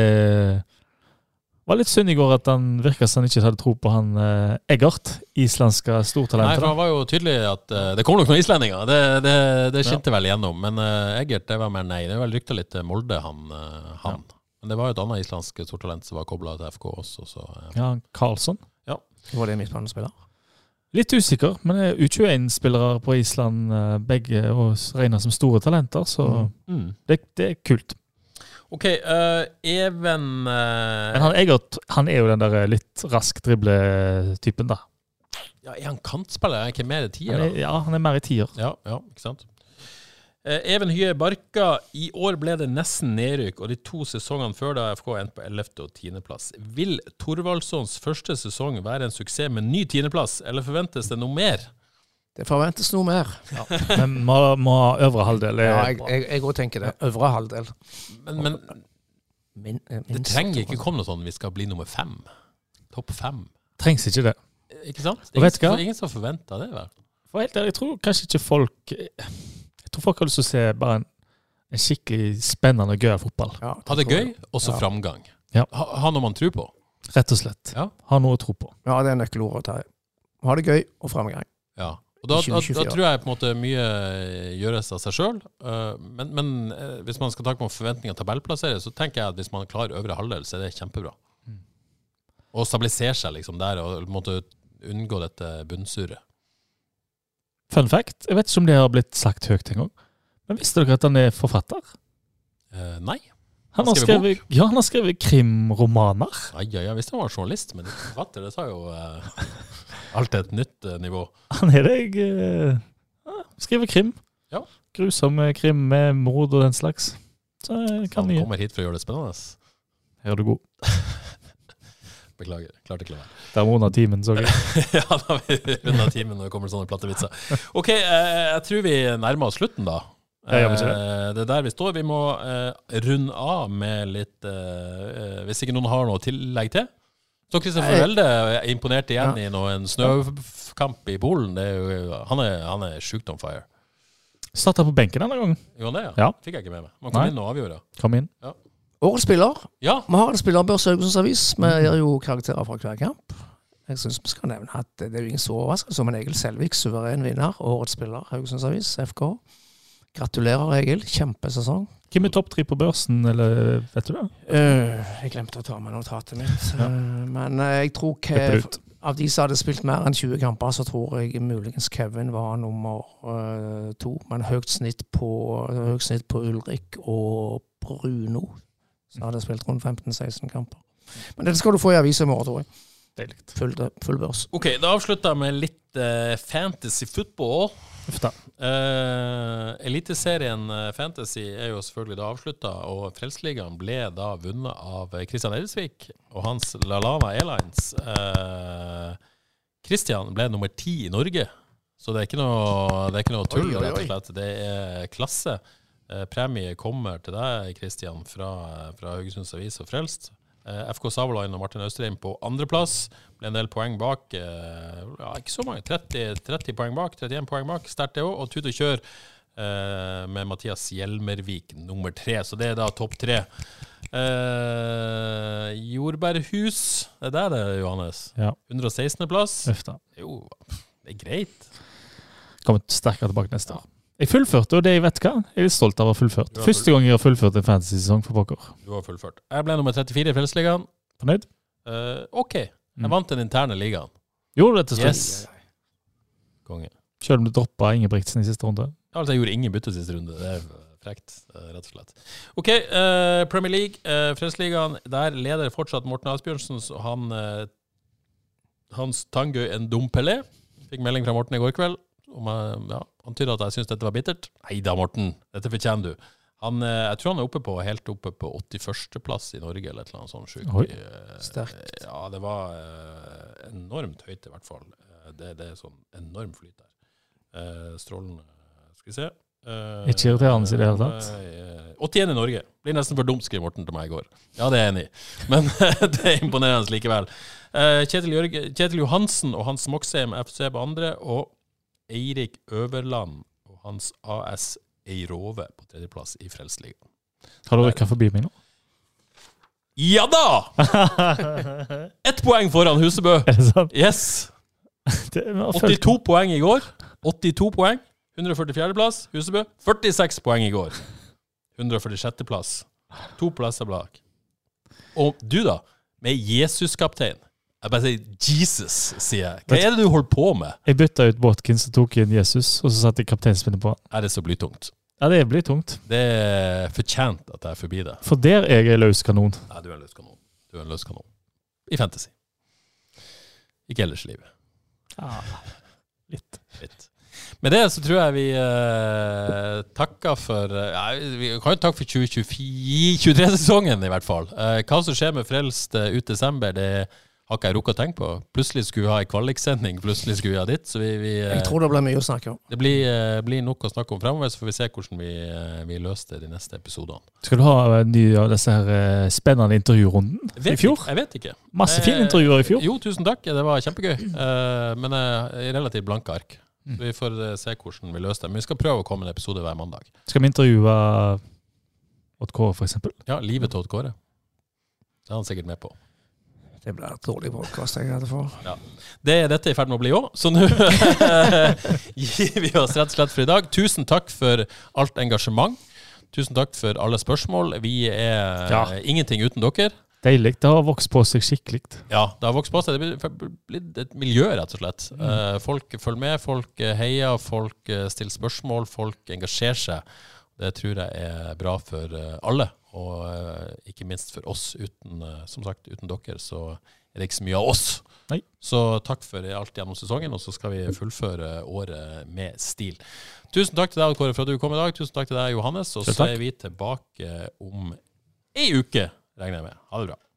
var litt synd i går at han virket som han ikke hadde tro på han eh, Eggert, islandske stortalentet. Nei, for han var jo tydelig at uh, det kom nok noen islendinger, det, det, det skinte ja. Vel igjennom, men uh, Eggert, det var mer nei. Det var vel ryktet litt Molde, han. Uh, han. Ja. Men det var jo et annet islandsk stortalent som var koblet til F K også. Så, uh. Ja, Karlsson. Ja. Var det midtbanespiller? Litt usikker, men det er U tjueen-spillere på Island, uh, begge og regner som store talenter, så mm. det, det er kult. Ok, uh, Even... Uh, Men han, Egert, han er jo den der litt rask drible-typen da. Ja, er han kantspiller? Er han ikke mer i tier da? Han er, ja, han er mer i tier. Ja, ja, ikke sant? Uh, Even Hye Barka, i år ble det nesten nedrykk, og de to sesongene før da F K endte på ellevte og tiende plass. Vil Thorvaldssons første sesong være en suksess med ny tiende plass, eller forventes det noe mer? Det forventes noe mer. Ja. Men må, må ha øvre halvdel. Ja, jeg, jeg, jeg også tenker det. Øvre halvdel. Men, men min, min, det trenger ikke komme noe sånn vi skal bli nummer fem. Topp fem. Trengs ikke det. Ikke sant? Det er ingen, ingen som forventer det, vel? For helt ærlig, jeg tror kanskje ikke folk... Jeg tror folk har lyst til å se bare en, en skikkelig spennende og gøy fotball. Ja, ha det gøy, og så ja. Framgang. Ja. Ha, ha noe man tror på. Rett og slett. Ja. Ha noe å tro på. Ja, det er nøkkelordet å ta. Ha det gøy, og framgang. Ja. Og da, da, da tror jeg på en måte mye gjøres av seg selv, uh, men, men uh, hvis man skal ta på forventninger til tabellplassere, så tenker jeg at hvis man klarer øvre halvdel, så er det kjempebra. Mm. Og stabilisere seg liksom der, og måtte unngå dette bunnsuret. Fun fact, jeg vet ikke om det har blitt sagt høyt en gang, men visste dere at han er forfatter? Uh, nei. Han, han har skrevet, ja, han har skrevet krimromaner. Ja, ja, jeg visste han var journalist, men forfatter, det sa jo uh, alt et nytt uh, nivå. Han er det, jeg uh, skriver krim. Ja. Grusom krim med mord og den slags. Så jeg kan han mye. Kommer hit for å gjøre det spennende. Her er du god. Beklager, klart ikke å være. Det er under timen, så jeg. Ja, da har vi under timen når det kommer sånne plattevitser. Ok, uh, jeg tror vi nærmer oss slutten da. Ja, det. det er der vi står. Vi må uh, runde av med litt uh, hvis ikke noen har noe tillegg til. Så Kristoffer Welde er imponert igjen ja. I noe, en snøkamp I Polen. Det er jo, han, er, han er sjukt on fire. Startet på benken denne gangen. Jo, det ja. ja. Fikk jeg ikke med meg. Man kom Nei. Inn og avgjorde. Kom inn. Ja. Årets spiller. Ja. Vi har en spillerbørs Haugesunds Avis. Vi gjør jo karakterer fra hver kamp. Jeg synes vi skal nevne at det er jo ingen så overraskelse som en Egil Selvik, suveren vinner. Årets spiller Haugesunds Avis, F K. Gratulerer, Egil. Kjempesesong. Hvem er topp tre på børsen, eller vet du det? Uh, jeg glemte å ta med notatet mitt. Ja. Uh, men uh, jeg tror ikke av de som hadde spilt mer enn tjue kamper, så tror jeg muligens Kevin var nummer uh, to. Men høyt snitt på, høyt snitt på Ulrik og Bruno, som hadde spilt rundt femten seksten kamper. Men det skal du få i avisen i morgen, tror jeg. Deiligt. Full, full børs. Ok, da avslutter jeg med litt uh, fantasy football. Uh, Eliteserien uh, Fantasy er jo selvfølgelig da avsluttet, og Frelsligaen ble da vunnet av Kristian Eidesvik og hans Lalana Airlines. Uh, Kristian ble nummer ti i Norge, så det er ikke noe, det er ikke noe tull, oi, oi, oi. Rett og slett. Det er klasse. Uh, premie kommer til deg, Kristian, fra, fra Haugesunds Avis og Frelst. F K Savolainen og Martin Austrheim på andreplass. Ble en del poeng bak. Ja, ikke så mange. tretti, tretti poeng bak, trettien poeng bak. Sterkt det også. Og Tut og Kjør eh, med Mathias Hjelmervik nummer tre. Så det er da topp tre. Eh, Jordbærhus. Det er der det, Johannes. Ja. hundre og sekstende plass. Øfta. Jo, det er greit. Kommer sterkere tilbake neste år. Jeg fullførte, og det jeg vet hva, jeg er litt stolt av å ha fullført. Første gang jeg har fullført en fantasy-sesong for pokker. Du har fullført. Jeg ble nummer trettifire i Frelsligaen. Fornøyd? Uh, ok, jeg vant den interne ligaen. Gjorde det til slutt? Yes. Konge. Selv om du droppet Ingebrigtsen i siste runde? Ja, altså jeg gjorde ingen bytte i siste runde. Det er frekt, rett og slett. Ok, uh, Premier League, uh, Frelsligaen. Der leder fortsatt Morten Asbjørnsen, og han, uh, hans Tangøy en dum Pelé. Fikk melding fra Morten i går kveld. Om jeg, ja, han tyder at jeg synes dette var bittert. Neida, Morten, dette fortjener du. Han, jeg tror han er oppe på, helt oppe på åttiførste plass i Norge, eller et eller annet sånt sykt. Oi, sterkt. Ja, det var uh, enormt høyt i hvert fall. Det, det er sånn enorm flyt der. Uh, strålende, skal vi se. Uh, Ikke irriterende i det hele tatt. Uh, åttien i Norge. Blir nesten for dumt, skrev Morten til meg i går. Ja, det er jeg enig i. Men det er imponerende likevel. Uh, Kjetil, Jørge, Kjetil Johansen og Hans Moksheim F C på andre, og Eirik Øverland og hans A S Eirove på tredjeplass i Frelsligaen. Har du rykket forbi meg nå? Ja da! Ett poeng foran Husebø. Er det sant? Yes! Det åttito poeng i går. åttito poeng. hundre og førtifjerde plass. Husebø. førtiseks poeng i går. hundre og førtisjette plass. To plasser bak. Og du da, med Jesus-kaptein. Jeg bare sier Jesus, sier jeg. Hva er det du holder på med? Jeg bytta ut Watkins og tok inn Jesus, og så satte jeg kapteinspinnet på. Er det så blytungt? Ja, det blir tungt. Det er fortjent at jeg er forbi det. For der er jeg løs kanon. Nei, du er en løs kanon. Du er en løs kanon. I fantasy. Ikke ellers i livet. Ja, litt. Litt. Med det så tror jeg vi eh, takker for ja, vi kan jo takke for tjue tjuetre-sesongen i hvert fall. Eh, hva som skjer med Frelst uh, ut desember, det har ikke jeg rukket å tenke på. Plutselig skulle vi ha en kvaliksending, plutselig skulle vi ha ditt. Så vi, vi, eh, jeg tror det blir mye å snakke om. Det blir, eh, blir nok å snakke om fremover, så får vi se hvordan vi, eh, vi løste de neste episodene. Skal du ha en ny av disse her eh, spennende intervjurunden i fjor? Ikke, jeg vet ikke. Masse fine intervjuer i fjor. Jo, tusen takk. Det var kjempegøy. Uh, men uh, i relativt blanke ark. Så vi får uh, se hvordan vi løser det. Men vi skal prøve å komme en episode hver mandag. Skal vi intervjue Odd Kåre, for eksempel? Ja, livet til Odd Kåre. Det er han sikkert med på. Det blir et dårlig podcast jeg hadde for. Ja. Det er dette i ferd med å bli også. Så nå gir vi oss rett og slett for i dag. Tusen takk for alt engasjement. Tusen takk for alle spørsmål. Vi er ja. ingenting uten dere. Deilig. Det har vokst på seg skikkelig. Ja, det har vokst på seg. Det er blitt et miljø, rett og slett. Mm. Folk følger med, folk heier, folk stiller spørsmål, folk engasjerer seg. Det tror jeg er bra for alle, og ikke minst for oss. Uten, som sagt, uten dere så er det ikke så mye av oss. Nei. Så takk for alt gjennom sesongen, og så skal vi fullføre året med stil. Tusen takk til deg, Kåre, for at du kom i dag. Tusen takk til deg, Johannes. Og så er vi tilbake om en uke, regner jeg med. Ha det bra.